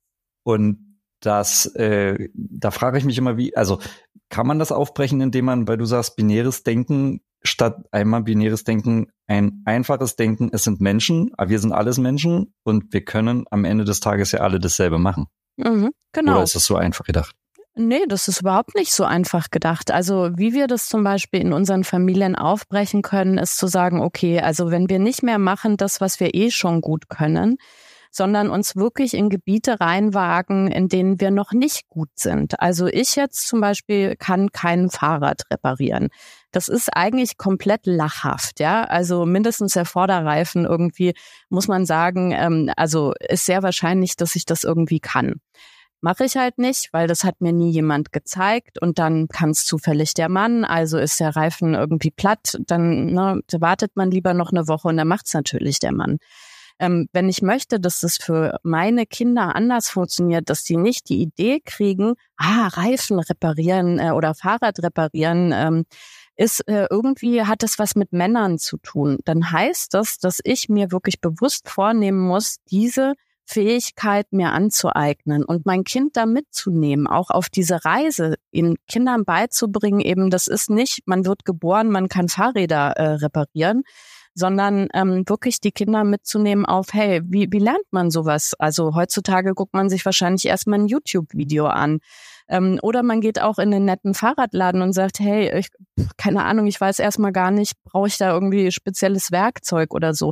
und das, äh, da frage ich mich immer, wie, also kann man das aufbrechen, indem man, weil du sagst, binäres Denken statt einmal binäres Denken, ein einfaches Denken, es sind Menschen, aber wir sind alles Menschen und wir können am Ende des Tages ja alle dasselbe machen. Mhm, genau. Oder ist das so einfach gedacht? Nee, das ist überhaupt nicht so einfach gedacht. Also wie wir das zum Beispiel in unseren Familien aufbrechen können, ist zu sagen, okay, also wenn wir nicht mehr machen das, was wir eh schon gut können, sondern uns wirklich in Gebiete reinwagen, in denen wir noch nicht gut sind. Also ich jetzt zum Beispiel kann kein Fahrrad reparieren. Das ist eigentlich komplett lachhaft, ja. Also mindestens der Vorderreifen irgendwie, muss man sagen, ähm, also ist sehr wahrscheinlich, dass ich das irgendwie kann. Mache ich halt nicht, weil das hat mir nie jemand gezeigt und dann kann es zufällig der Mann, also ist der Reifen irgendwie platt, dann ne, wartet man lieber noch eine Woche und dann macht's natürlich der Mann. Ähm, wenn ich möchte, dass das für meine Kinder anders funktioniert, dass die nicht die Idee kriegen, ah, Reifen reparieren äh, oder Fahrrad reparieren, ähm, ist äh, irgendwie hat das was mit Männern zu tun. Dann heißt das, dass ich mir wirklich bewusst vornehmen muss, diese Fähigkeit mir anzueignen und mein Kind da mitzunehmen, auch auf diese Reise, den Kindern beizubringen, eben das ist nicht, man wird geboren, man kann Fahrräder äh, reparieren, sondern ähm, wirklich die Kinder mitzunehmen auf, hey, wie, wie lernt man sowas? Also heutzutage guckt man sich wahrscheinlich erstmal ein YouTube-Video an. Ähm, oder man geht auch in einen netten Fahrradladen und sagt, hey, ich, keine Ahnung, ich weiß erstmal gar nicht, brauche ich da irgendwie spezielles Werkzeug oder so.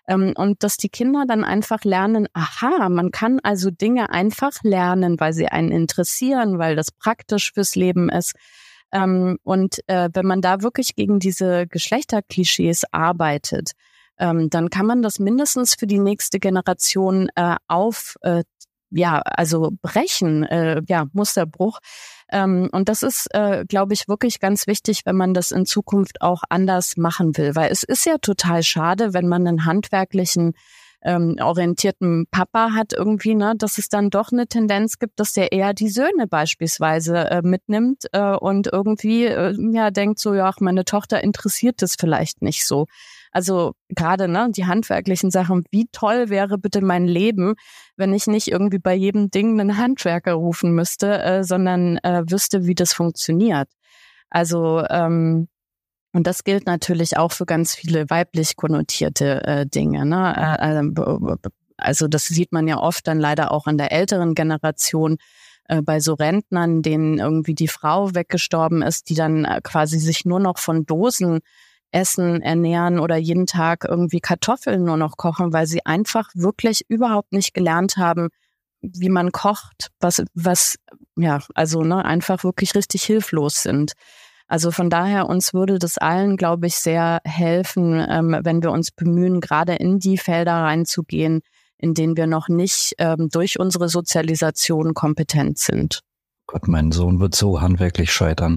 Ähm, und dass die Kinder dann einfach lernen, aha, man kann also Dinge einfach lernen, weil sie einen interessieren, weil das praktisch fürs Leben ist. Ähm, und äh, wenn man da wirklich gegen diese Geschlechterklischees arbeitet, ähm, dann kann man das mindestens für die nächste Generation äh, auf, äh, ja, also brechen, äh, ja, Musterbruch. Ähm, und das ist, äh, glaube ich, wirklich ganz wichtig, wenn man das in Zukunft auch anders machen will, weil es ist ja total schade, wenn man einen handwerklichen ähm, orientierten Papa hat irgendwie, ne, dass es dann doch eine Tendenz gibt, dass der eher die Söhne beispielsweise äh, mitnimmt äh, und irgendwie äh, ja denkt so, ja, ach, meine Tochter interessiert das vielleicht nicht so. Also gerade ne, die handwerklichen Sachen, wie toll wäre bitte mein Leben, wenn ich nicht irgendwie bei jedem Ding einen Handwerker rufen müsste, äh, sondern äh, wüsste, wie das funktioniert. Also ähm, und das gilt natürlich auch für ganz viele weiblich konnotierte äh, Dinge. Ne? Äh, also das sieht man ja oft dann leider auch an der älteren Generation äh, bei so Rentnern, denen irgendwie die Frau weggestorben ist, die dann äh, quasi sich nur noch von Dosen Essen ernähren oder jeden Tag irgendwie Kartoffeln nur noch kochen, weil sie einfach wirklich überhaupt nicht gelernt haben, wie man kocht, was, was, ja, also, ne, einfach wirklich richtig hilflos sind. Also von daher, uns würde das allen, glaube ich, sehr helfen, ähm, wenn wir uns bemühen, gerade in die Felder reinzugehen, in denen wir noch nicht ähm, durch unsere Sozialisation kompetent sind. Gott, mein Sohn wird so handwerklich scheitern.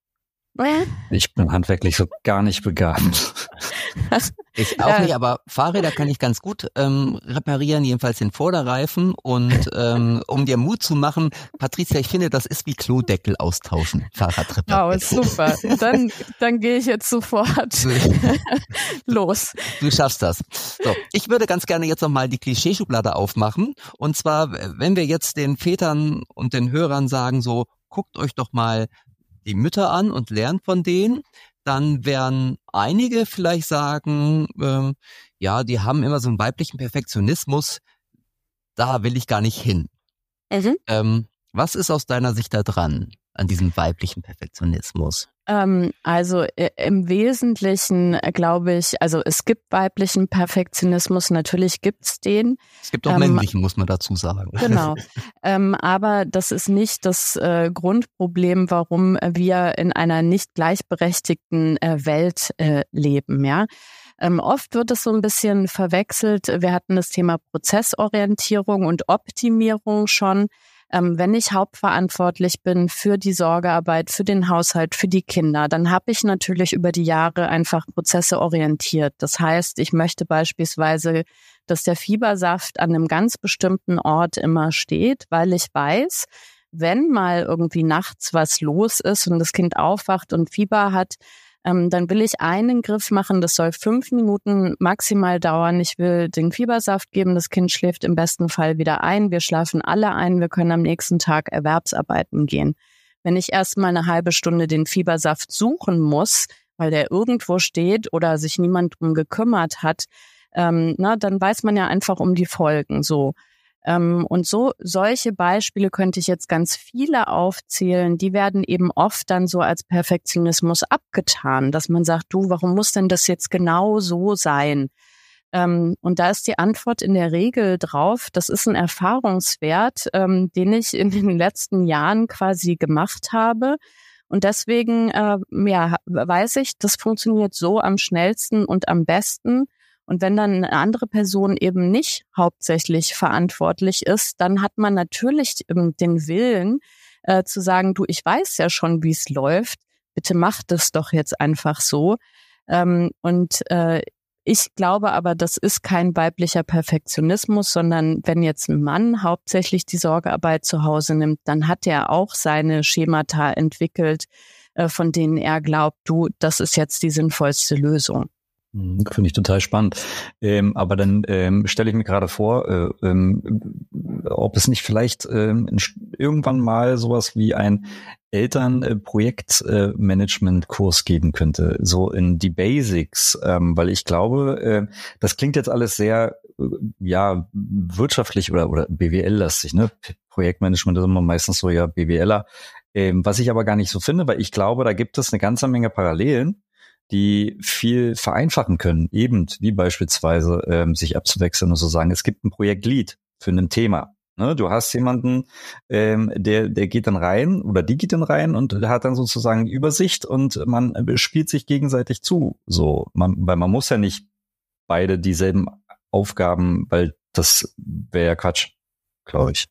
Ich bin handwerklich so gar nicht begabt. Ich auch ja. nicht, aber Fahrräder kann ich ganz gut ähm, reparieren, jedenfalls den Vorderreifen. Und ähm, um dir Mut zu machen, Patricia, ich finde, das ist wie Klodeckel austauschen, Fahrradrepair. Oh, super. Dann, dann gehe ich jetzt sofort los. Du schaffst das. So, ich würde ganz gerne jetzt nochmal die Klischeeschublade aufmachen. Und zwar, wenn wir jetzt den Vätern und den Hörern sagen, so, guckt euch doch mal die Mütter an und lernt von denen, dann werden einige vielleicht sagen, ähm, ja, die haben immer so einen weiblichen Perfektionismus, da will ich gar nicht hin. Mhm. Ähm, was ist aus deiner Sicht da dran, an diesem weiblichen Perfektionismus? Ähm, also äh, im Wesentlichen äh, glaube ich, also es gibt weiblichen Perfektionismus, natürlich gibt's den. Es gibt auch ähm, männlichen, muss man dazu sagen. Genau, ähm, aber das ist nicht das äh, Grundproblem, warum wir in einer nicht gleichberechtigten äh, Welt äh, leben, ja. Ähm, oft wird es so ein bisschen verwechselt. Wir hatten das Thema Prozessorientierung und Optimierung schon. Ähm, wenn ich hauptverantwortlich bin für die Sorgearbeit, für den Haushalt, für die Kinder, dann habe ich natürlich über die Jahre einfach Prozesse orientiert. Das heißt, ich möchte beispielsweise, dass der Fiebersaft an einem ganz bestimmten Ort immer steht, weil ich weiß, wenn mal irgendwie nachts was los ist und das Kind aufwacht und Fieber hat, ähm, dann will ich einen Griff machen, das soll fünf Minuten maximal dauern. Ich will den Fiebersaft geben, das Kind schläft im besten Fall wieder ein, wir schlafen alle ein, wir können am nächsten Tag Erwerbsarbeiten gehen. Wenn ich erst mal eine halbe Stunde den Fiebersaft suchen muss, weil der irgendwo steht oder sich niemand drum gekümmert hat, ähm, na, dann weiß man ja einfach um die Folgen so. Ähm, und so solche Beispiele könnte ich jetzt ganz viele aufzählen, die werden eben oft dann so als Perfektionismus abgetan, dass man sagt, du, warum muss denn das jetzt genau so sein? Ähm, und da ist die Antwort in der Regel drauf, das ist ein Erfahrungswert, ähm, den ich in den letzten Jahren quasi gemacht habe. Und deswegen äh, ja, weiß ich, das funktioniert so am schnellsten und am besten. Und wenn dann eine andere Person eben nicht hauptsächlich verantwortlich ist, dann hat man natürlich den Willen äh, zu sagen, du, ich weiß ja schon, wie es läuft, bitte mach das doch jetzt einfach so. Ähm, und äh, ich glaube aber, das ist kein weiblicher Perfektionismus, sondern wenn jetzt ein Mann hauptsächlich die Sorgearbeit zu Hause nimmt, dann hat er auch seine Schemata entwickelt, äh, von denen er glaubt, du, das ist jetzt die sinnvollste Lösung. Finde ich total spannend. Ähm, aber dann ähm, stelle ich mir gerade vor, äh, ähm, ob es nicht vielleicht ähm, irgendwann mal sowas wie ein Elternprojektmanagement-Kurs äh, geben könnte, so in die Basics, ähm, weil ich glaube, äh, das klingt jetzt alles sehr äh, ja wirtschaftlich oder oder B W L-lastig, ne? Projektmanagement ist immer meistens so ja BWLer, ähm, was ich aber gar nicht so finde, weil ich glaube, da gibt es eine ganze Menge Parallelen die viel vereinfachen können, eben wie beispielsweise ähm, sich abzuwechseln und zu sagen, es gibt ein Projektlead für ein Thema. Ne? Du hast jemanden, ähm, der der geht dann rein oder die geht dann rein und hat dann sozusagen Übersicht und man spielt sich gegenseitig zu. So, man, weil man muss ja nicht beide dieselben Aufgaben, weil das wäre ja Quatsch, glaube ich.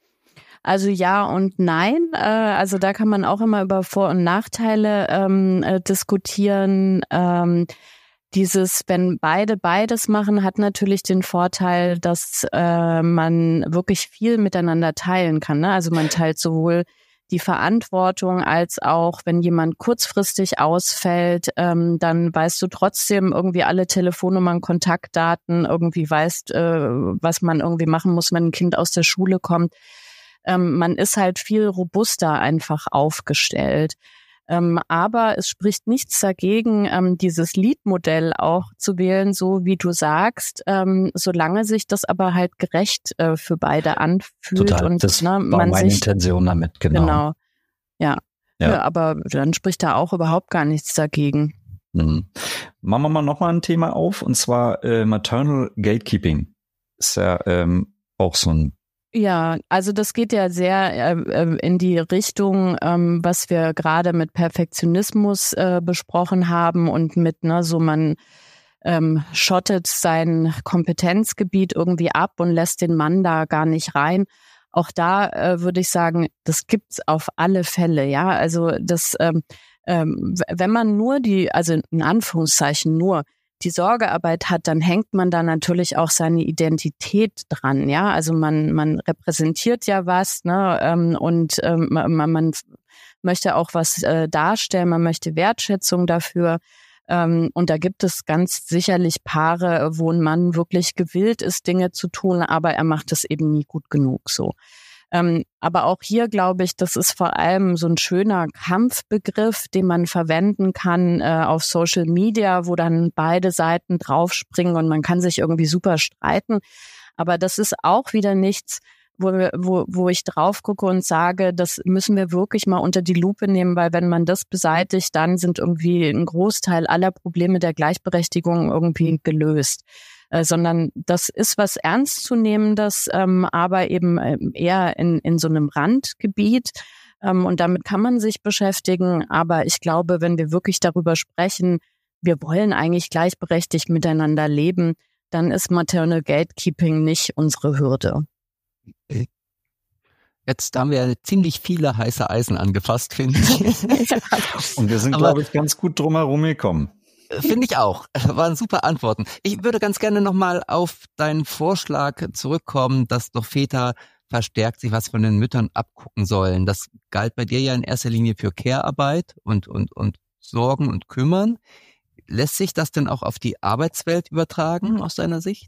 Also ja und nein. Äh, also da kann man auch immer über Vor- und Nachteile ähm, äh, diskutieren. Ähm, dieses, wenn beide beides machen, hat natürlich den Vorteil, dass äh, man wirklich viel miteinander teilen kann. Ne? Also man teilt sowohl die Verantwortung als auch, wenn jemand kurzfristig ausfällt, ähm, dann weißt du trotzdem irgendwie alle Telefonnummern, Kontaktdaten, irgendwie weißt, äh, was man irgendwie machen muss, wenn ein Kind aus der Schule kommt. Ähm, man ist halt viel robuster einfach aufgestellt. Ähm, aber es spricht nichts dagegen, ähm, dieses Lead-Modell auch zu wählen, so wie du sagst, ähm, solange sich das aber halt gerecht äh, für beide anfühlt. Total, und das ne, war man meine sich, Intention damit, genau. Genau, ja. Ja. ja. Aber dann spricht da auch überhaupt gar nichts dagegen. Mhm. Machen wir mal nochmal ein Thema auf, und zwar äh, Maternal Gatekeeping. Ist ja ähm, auch so ein Ja, also das geht ja sehr äh, in die Richtung, ähm, was wir gerade mit Perfektionismus äh, besprochen haben und mit, ne, so man ähm, schottet sein Kompetenzgebiet irgendwie ab und lässt den Mann da gar nicht rein. Auch da äh, würde ich sagen, das gibt's auf alle Fälle, ja. Also das, ähm, ähm, wenn man nur die, also in Anführungszeichen nur die Sorgearbeit hat, dann hängt man da natürlich auch seine Identität dran, ja. Also man man repräsentiert ja was, ne, ähm, und ähm, man, man möchte auch was äh, darstellen, man möchte Wertschätzung dafür. Ähm, und da gibt es ganz sicherlich Paare, wo ein Mann wirklich gewillt ist, Dinge zu tun, aber er macht es eben nie gut genug so. Ähm, aber auch hier glaube ich, das ist vor allem so ein schöner Kampfbegriff, den man verwenden kann äh, auf Social Media, wo dann beide Seiten draufspringen und man kann sich irgendwie super streiten. Aber das ist auch wieder nichts, wo, wir, wo, wo ich drauf gucke und sage, das müssen wir wirklich mal unter die Lupe nehmen, weil wenn man das beseitigt, dann sind irgendwie ein Großteil aller Probleme der Gleichberechtigung irgendwie gelöst. Äh, sondern das ist was Ernstzunehmendes, ähm, aber eben eher in, in so einem Randgebiet. Ähm, und damit kann man sich beschäftigen. Aber ich glaube, wenn wir wirklich darüber sprechen, wir wollen eigentlich gleichberechtigt miteinander leben, dann ist Maternal Gatekeeping nicht unsere Hürde. Jetzt haben wir ziemlich viele heiße Eisen angefasst, finde ich. Und wir sind, glaube ich, ganz gut drumherum gekommen. Finde ich auch. Waren super Antworten. Ich würde ganz gerne nochmal auf deinen Vorschlag zurückkommen, dass doch Väter verstärkt sich was von den Müttern abgucken sollen. Das galt bei dir ja in erster Linie für Care-Arbeit und, und, und Sorgen und Kümmern. Lässt sich das denn auch auf die Arbeitswelt übertragen aus deiner Sicht?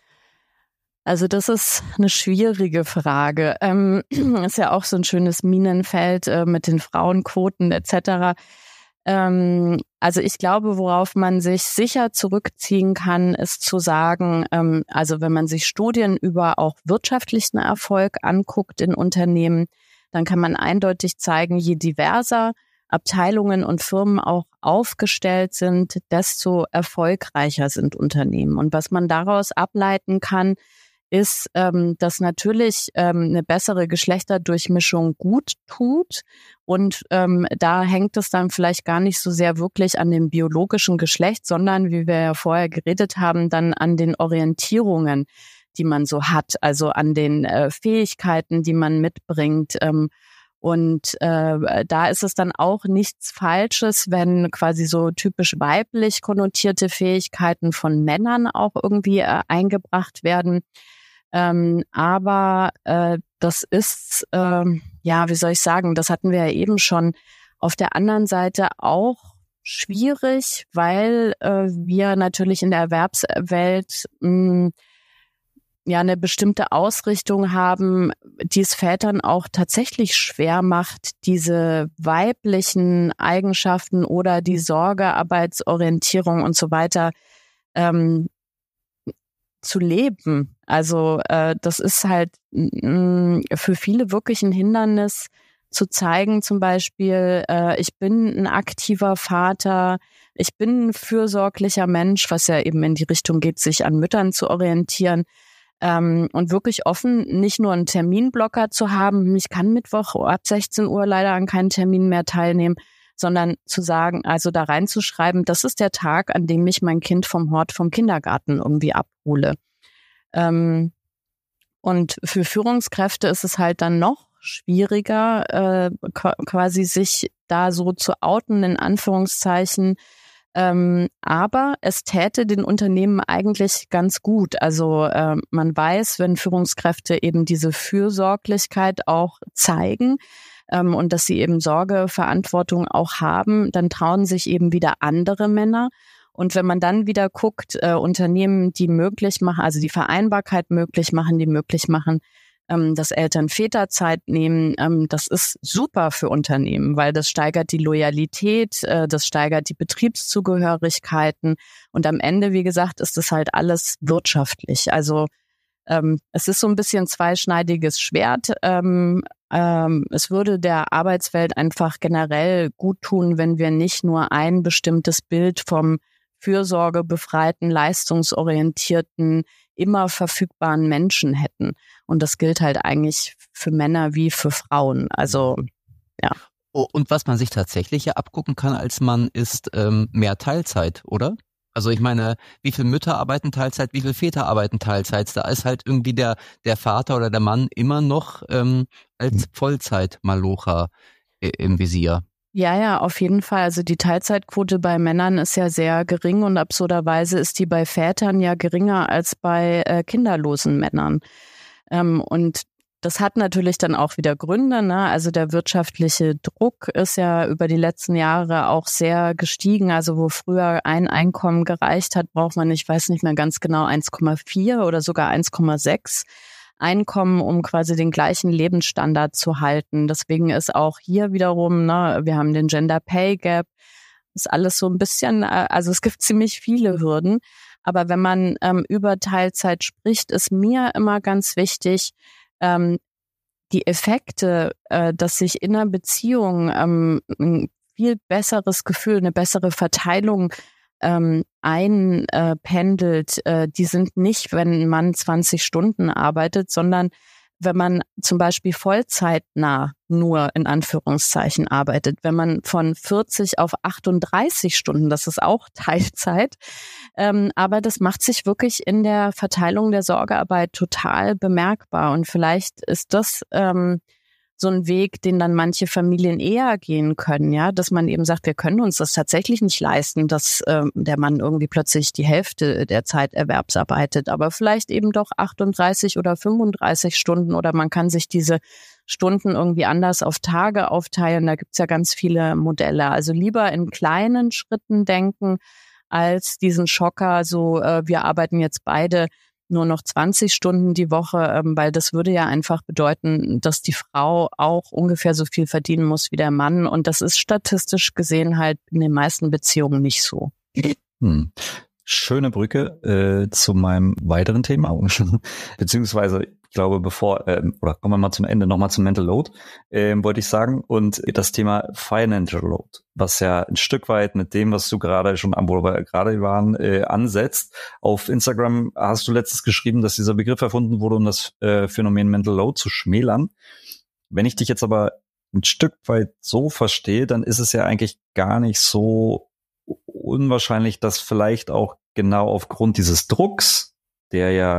Also das ist eine schwierige Frage. Ähm, ist ja auch so ein schönes Minenfeld äh, mit den Frauenquoten et cetera. Ähm, also ich glaube, worauf man sich sicher zurückziehen kann, ist zu sagen, ähm, also wenn man sich Studien über auch wirtschaftlichen Erfolg anguckt in Unternehmen, dann kann man eindeutig zeigen, je diverser Abteilungen und Firmen auch aufgestellt sind, desto erfolgreicher sind Unternehmen. Und was man daraus ableiten kann, ist, ähm, dass natürlich ähm, eine bessere Geschlechterdurchmischung gut tut. Und ähm, da hängt es dann vielleicht gar nicht so sehr wirklich an dem biologischen Geschlecht, sondern, wie wir ja vorher geredet haben, dann an den Orientierungen, die man so hat, also an den äh, Fähigkeiten, die man mitbringt. Ähm, und äh, da ist es dann auch nichts Falsches, wenn quasi so typisch weiblich konnotierte Fähigkeiten von Männern auch irgendwie äh, eingebracht werden. Ähm, aber äh, das ist, ähm, ja, wie soll ich sagen, das hatten wir ja eben schon, auf der anderen Seite auch schwierig, weil äh, wir natürlich in der Erwerbswelt mh, ja eine bestimmte Ausrichtung haben, die es Vätern auch tatsächlich schwer macht, diese weiblichen Eigenschaften oder die Sorgearbeitsorientierung und so weiter ähm, zu leben. Also äh, das ist halt mh, für viele wirklich ein Hindernis, zu zeigen zum Beispiel, äh, ich bin ein aktiver Vater, ich bin ein fürsorglicher Mensch, was ja eben in die Richtung geht, sich an Müttern zu orientieren. Ähm, und wirklich offen, nicht nur einen Terminblocker zu haben, ich kann Mittwoch ab sechzehn Uhr leider an keinen Termin mehr teilnehmen, sondern zu sagen, also da reinzuschreiben, das ist der Tag, an dem ich mein Kind vom Hort, vom Kindergarten irgendwie abhole. Ähm, und für Führungskräfte ist es halt dann noch schwieriger, äh, quasi sich da so zu outen, in Anführungszeichen. Ähm, aber es täte den Unternehmen eigentlich ganz gut. Also äh, man weiß, wenn Führungskräfte eben diese Fürsorglichkeit auch zeigen ähm, und dass sie eben Sorge, Verantwortung auch haben, dann trauen sich eben wieder andere Männer. Und wenn man dann wieder guckt, äh, Unternehmen, die möglich machen, also die Vereinbarkeit möglich machen, die möglich machen, dass Eltern Väterzeit nehmen, das ist super für Unternehmen, weil das steigert die Loyalität, das steigert die Betriebszugehörigkeiten und am Ende, wie gesagt, ist das halt alles wirtschaftlich. Also es ist so ein bisschen zweischneidiges Schwert. Es würde der Arbeitswelt einfach generell gut tun, wenn wir nicht nur ein bestimmtes Bild vom fürsorgebefreiten, leistungsorientierten, immer verfügbaren Menschen hätten. Und das gilt halt eigentlich für Männer wie für Frauen. Also, ja. Und was man sich tatsächlich ja abgucken kann als Mann, ist ähm, mehr Teilzeit, oder? Also ich meine, wie viele Mütter arbeiten Teilzeit, wie viele Väter arbeiten Teilzeit? Da ist halt irgendwie der der Vater oder der Mann immer noch ähm, als Vollzeit-Malocher im Visier. Ja, ja, auf jeden Fall. Also die Teilzeitquote bei Männern ist ja sehr gering und absurderweise ist die bei Vätern ja geringer als bei äh, kinderlosen Männern. Ähm, und das hat natürlich dann auch wieder Gründe, ne? Also der wirtschaftliche Druck ist ja über die letzten Jahre auch sehr gestiegen. Also wo früher ein Einkommen gereicht hat, braucht man, ich weiß nicht mehr ganz genau, eins Komma vier oder sogar eins Komma sechs Einkommen, um quasi den gleichen Lebensstandard zu halten. Deswegen ist auch hier wiederum, ne, wir haben den Gender Pay Gap, ist alles so ein bisschen, also es gibt ziemlich viele Hürden. Aber wenn man ähm, über Teilzeit spricht, ist mir immer ganz wichtig, ähm, die Effekte, äh, dass sich in einer Beziehung ähm, ein viel besseres Gefühl, eine bessere Verteilung ähm, einpendelt, äh, die sind nicht, wenn ein Mann zwanzig Stunden arbeitet, sondern wenn man zum Beispiel vollzeitnah nur in Anführungszeichen arbeitet, wenn man von vierzig auf achtunddreißig Stunden, das ist auch Teilzeit, ähm, aber das macht sich wirklich in der Verteilung der Sorgearbeit total bemerkbar und vielleicht ist das ähm, so ein Weg, den dann manche Familien eher gehen können, ja, dass man eben sagt, wir können uns das tatsächlich nicht leisten, dass ähm, der Mann irgendwie plötzlich die Hälfte der Zeit erwerbsarbeitet, aber vielleicht eben doch achtunddreißig oder fünfunddreißig Stunden oder man kann sich diese Stunden irgendwie anders auf Tage aufteilen. Da gibt's ja ganz viele Modelle. Also lieber in kleinen Schritten denken, als diesen Schocker, so äh, wir arbeiten jetzt beide nur noch zwanzig Stunden die Woche, ähm, weil das würde ja einfach bedeuten, dass die Frau auch ungefähr so viel verdienen muss wie der Mann. Und das ist statistisch gesehen halt in den meisten Beziehungen nicht so. Hm. Schöne Brücke äh, zu meinem weiteren Thema, beziehungsweise ich glaube, bevor, äh, oder kommen wir mal zum Ende, nochmal zum Mental Load, äh, wollte ich sagen, und das Thema Financial Load, was ja ein Stück weit mit dem, was du gerade schon, wo wir gerade waren, äh, ansetzt. Auf Instagram hast du letztens geschrieben, dass dieser Begriff erfunden wurde, um das äh, Phänomen Mental Load zu schmälern. Wenn ich dich jetzt aber ein Stück weit so verstehe, dann ist es ja eigentlich gar nicht so unwahrscheinlich, dass vielleicht auch genau aufgrund dieses Drucks, der ja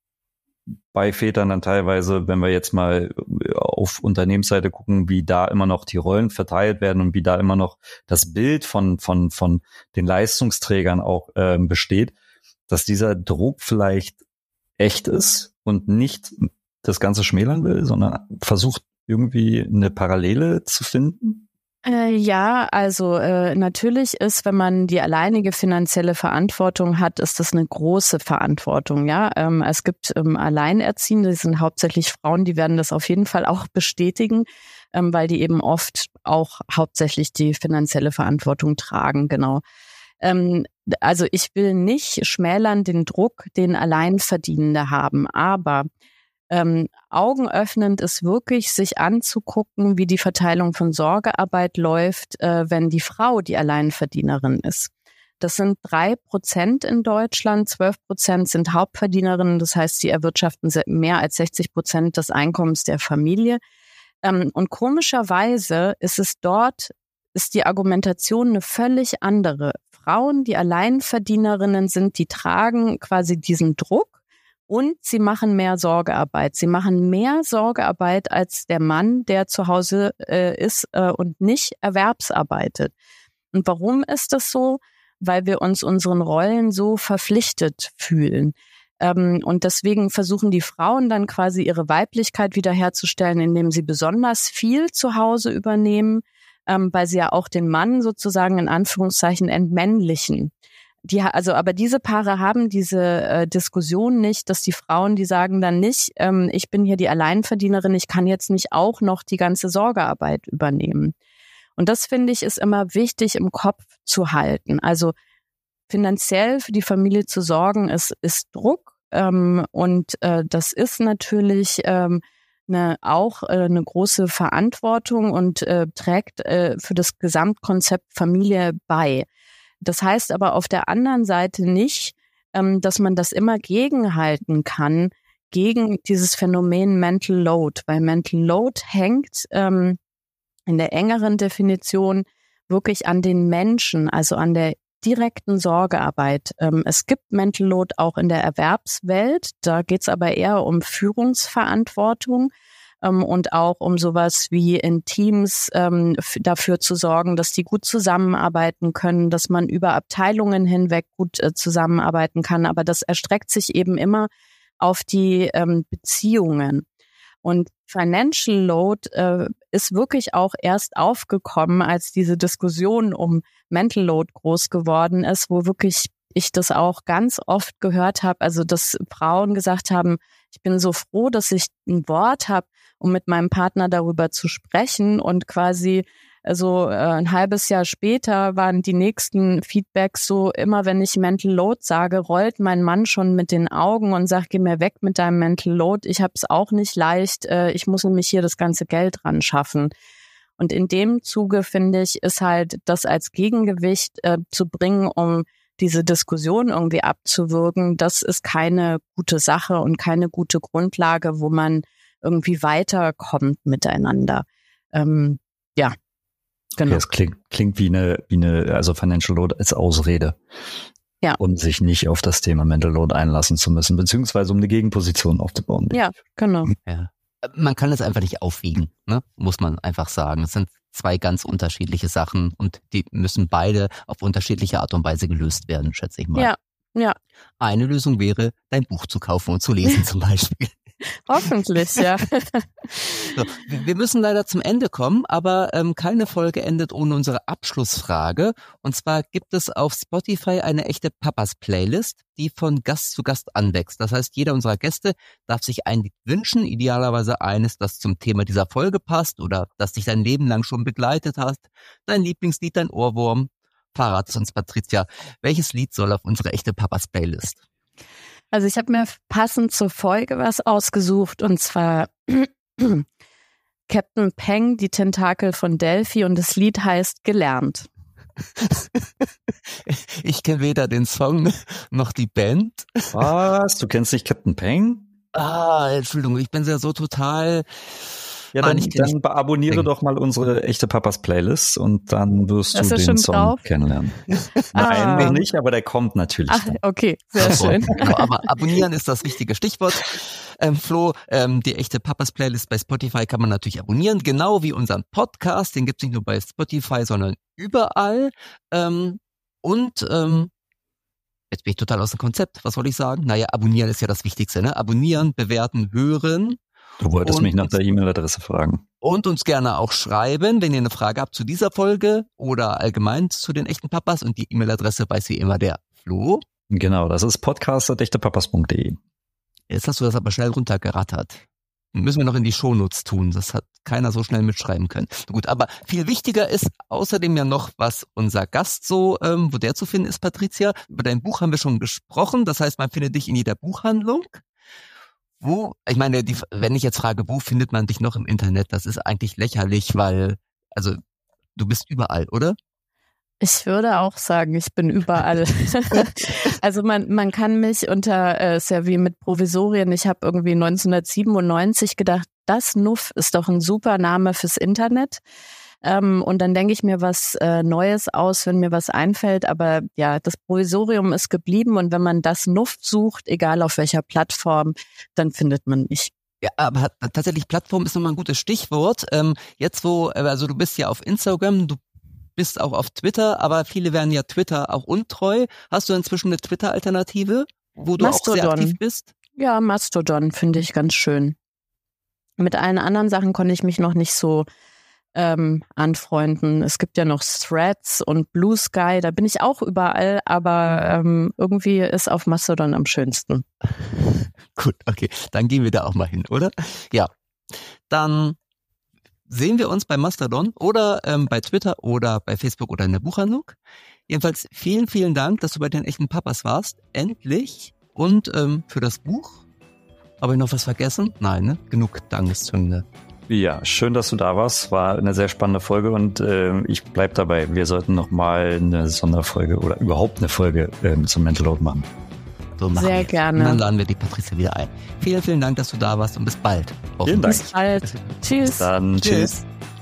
bei Vätern dann teilweise, wenn wir jetzt mal auf Unternehmensseite gucken, wie da immer noch die Rollen verteilt werden und wie da immer noch das Bild von von von den Leistungsträgern auch äh, besteht, dass dieser Druck vielleicht echt ist und nicht das Ganze schmälern will, sondern versucht irgendwie eine Parallele zu finden? Äh, ja, also äh, natürlich ist, wenn man die alleinige finanzielle Verantwortung hat, ist das eine große Verantwortung. Ja, ähm, es gibt ähm, Alleinerziehende, das sind hauptsächlich Frauen, die werden das auf jeden Fall auch bestätigen, ähm, weil die eben oft auch hauptsächlich die finanzielle Verantwortung tragen. Genau. Ähm, also ich will nicht schmälern den Druck, den Alleinverdienende haben, aber Ähm, augenöffnend ist wirklich, sich anzugucken, wie die Verteilung von Sorgearbeit läuft, äh, wenn die Frau die Alleinverdienerin ist. Das sind drei Prozent in Deutschland, zwölf Prozent sind Hauptverdienerinnen, das heißt, sie erwirtschaften mehr als sechzig Prozent des Einkommens der Familie. Und komischerweise ist es dort, ist die Argumentation eine völlig andere. Frauen, die Alleinverdienerinnen sind, die tragen quasi diesen Druck und sie machen mehr Sorgearbeit. Sie machen mehr Sorgearbeit als der Mann, der zu Hause äh, ist äh, und nicht erwerbsarbeitet. Und warum ist das so? Weil wir uns unseren Rollen so verpflichtet fühlen. Ähm, und deswegen versuchen die Frauen dann quasi ihre Weiblichkeit wiederherzustellen, indem sie besonders viel zu Hause übernehmen, ähm, weil sie ja auch den Mann sozusagen in Anführungszeichen entmännlichen. Die, also, aber diese Paare haben diese äh, Diskussion nicht, dass die Frauen, die sagen dann nicht, ähm, ich bin hier die Alleinverdienerin, ich kann jetzt nicht auch noch die ganze Sorgearbeit übernehmen. Und das, finde ich, ist immer wichtig im Kopf zu halten. Also finanziell für die Familie zu sorgen, ist, ist Druck ähm, und äh, das ist natürlich ähm, eine, auch äh, eine große Verantwortung und äh, trägt äh, für das Gesamtkonzept Familie bei. Das heißt aber auf der anderen Seite nicht, ähm, dass man das immer gegenhalten kann, gegen dieses Phänomen Mental Load, weil Mental Load hängt ähm, in der engeren Definition wirklich an den Menschen, also an der direkten Sorgearbeit. Ähm, es gibt Mental Load auch in der Erwerbswelt, da geht es aber eher um Führungsverantwortung. Ähm, und auch um sowas wie in Teams ähm, f- dafür zu sorgen, dass die gut zusammenarbeiten können, dass man über Abteilungen hinweg gut äh, zusammenarbeiten kann. Aber das erstreckt sich eben immer auf die ähm, Beziehungen. Und Financial Load äh, ist wirklich auch erst aufgekommen, als diese Diskussion um Mental Load groß geworden ist, wo wirklich ich das auch ganz oft gehört habe, also dass Frauen gesagt haben, ich bin so froh, dass ich ein Wort habe, um mit meinem Partner darüber zu sprechen. Und quasi also äh, ein halbes Jahr später waren die nächsten Feedbacks so, immer wenn ich Mental Load sage, rollt mein Mann schon mit den Augen und sagt, geh mir weg mit deinem Mental Load, ich habe es auch nicht leicht, äh, ich muss nämlich hier das ganze Geld ran schaffen. Und in dem Zuge, finde ich, ist halt das als Gegengewicht äh, zu bringen, um diese Diskussion irgendwie abzuwürgen, das ist keine gute Sache und keine gute Grundlage, wo man irgendwie weiterkommt miteinander. Ähm, ja, genau. Okay, das klingt, klingt wie eine, wie eine, also Financial Load als Ausrede. Ja. Um sich nicht auf das Thema Mental Load einlassen zu müssen, beziehungsweise um eine Gegenposition aufzubauen. Ja, genau. Ja. Man kann es einfach nicht aufwiegen, ne? Muss man einfach sagen. Es sind zwei ganz unterschiedliche Sachen und die müssen beide auf unterschiedliche Art und Weise gelöst werden, schätze ich mal. Ja, ja. Eine Lösung wäre, dein Buch zu kaufen und zu lesen zum Beispiel. Hoffentlich, ja. So, wir müssen leider zum Ende kommen, aber ähm, keine Folge endet ohne unsere Abschlussfrage. Und zwar gibt es auf Spotify eine echte Papas-Playlist, die von Gast zu Gast anwächst. Das heißt, jeder unserer Gäste darf sich ein Lied wünschen, idealerweise eines, das zum Thema dieser Folge passt oder das dich dein Leben lang schon begleitet hast. Dein Lieblingslied, dein Ohrwurm. Verrat es uns, Patricia. Welches Lied soll auf unsere echte Papas-Playlist? Also ich habe mir passend zur Folge was ausgesucht und zwar Captain Peng, die Tentakel von Delphi und das Lied heißt Gelernt. Ich kenne weder den Song noch die Band. Was? Du kennst nicht Captain Peng? Ah, Entschuldigung, ich bin ja so total... Ja, Mann, dann, ich kenn dann abonniere Peng. doch mal unsere echte Papas Playlist und dann wirst Ist du er den schon Song drauf? kennenlernen. Ah. Nein, noch nicht, aber der kommt natürlich Ach, dann. okay, sehr So, schön. genau, aber abonnieren ist das wichtige Stichwort. Ähm, Flo, ähm, die echte Papas Playlist bei Spotify kann man natürlich abonnieren, genau wie unseren Podcast. Den gibt's nicht nur bei Spotify, sondern überall. Ähm, und ähm, jetzt bin ich total aus dem Konzept. Was soll ich sagen? Naja, abonnieren ist ja das Wichtigste, ne? Abonnieren, bewerten, hören. Du wolltest Und- mich nach der E-Mail-Adresse fragen. Und uns gerne auch schreiben, wenn ihr eine Frage habt zu dieser Folge oder allgemein zu den echten Papas. Und die E-Mail-Adresse weiß wie immer der Flo. Genau, das ist podcast at echtepapas punkt de. Jetzt hast du das aber schnell runtergerattert. Müssen wir noch in die Shownotes tun. Das hat keiner so schnell mitschreiben können. Gut, aber viel wichtiger ist außerdem ja noch, was unser Gast so, ähm, wo der zu finden ist, Patricia. Über dein Buch haben wir schon gesprochen. Das heißt, man findet dich in jeder Buchhandlung. Wo, ich meine, die, wenn ich jetzt frage, wo findet man dich noch im Internet, das ist eigentlich lächerlich, weil, also, du bist überall, oder? Ich würde auch sagen, ich bin überall. Also man man kann mich unter, äh, ist ja wie mit Provisorien, ich habe irgendwie neunzehnhundertsiebenundneunzig gedacht, das Nuff ist doch ein super Name fürs Internet. Ähm, und dann denke ich mir was äh, Neues aus, wenn mir was einfällt. Aber ja, das Provisorium ist geblieben und wenn man das Nuff sucht, egal auf welcher Plattform, dann findet man mich. Ja, aber hat, tatsächlich Plattform ist nochmal ein gutes Stichwort. Ähm, jetzt wo, also du bist ja auf Instagram, du bist auch auf Twitter, aber viele werden ja Twitter auch untreu. Hast du inzwischen eine Twitter-Alternative, wo du Mastodon. auch sehr aktiv bist? Ja, Mastodon finde ich ganz schön. Mit allen anderen Sachen konnte ich mich noch nicht so ähm, anfreunden. Es gibt ja noch Threads und Blue Sky, da bin ich auch überall, aber ähm, irgendwie ist auf Mastodon am schönsten. Gut, okay, dann gehen wir da auch mal hin, oder? Ja, dann sehen wir uns bei Mastodon oder ähm, bei Twitter oder bei Facebook oder in der Buchhandlung. Jedenfalls vielen, vielen Dank, dass du bei den echten Papas warst. Endlich. Und ähm, für das Buch. Habe ich noch was vergessen? Nein, ne? Genug Dankeszünde. Ja, schön, dass du da warst. War eine sehr spannende Folge und äh, ich bleib dabei. Wir sollten noch mal eine Sonderfolge oder überhaupt eine Folge äh, zum Mental Load machen. So machen Sehr wir. gerne. Und dann laden wir die Patrizia wieder ein. Vielen, vielen Dank, dass du da warst und bis bald. Vielen Dank. Bis bald. Tschüss. Bis dann. Tschüss. Tschüss.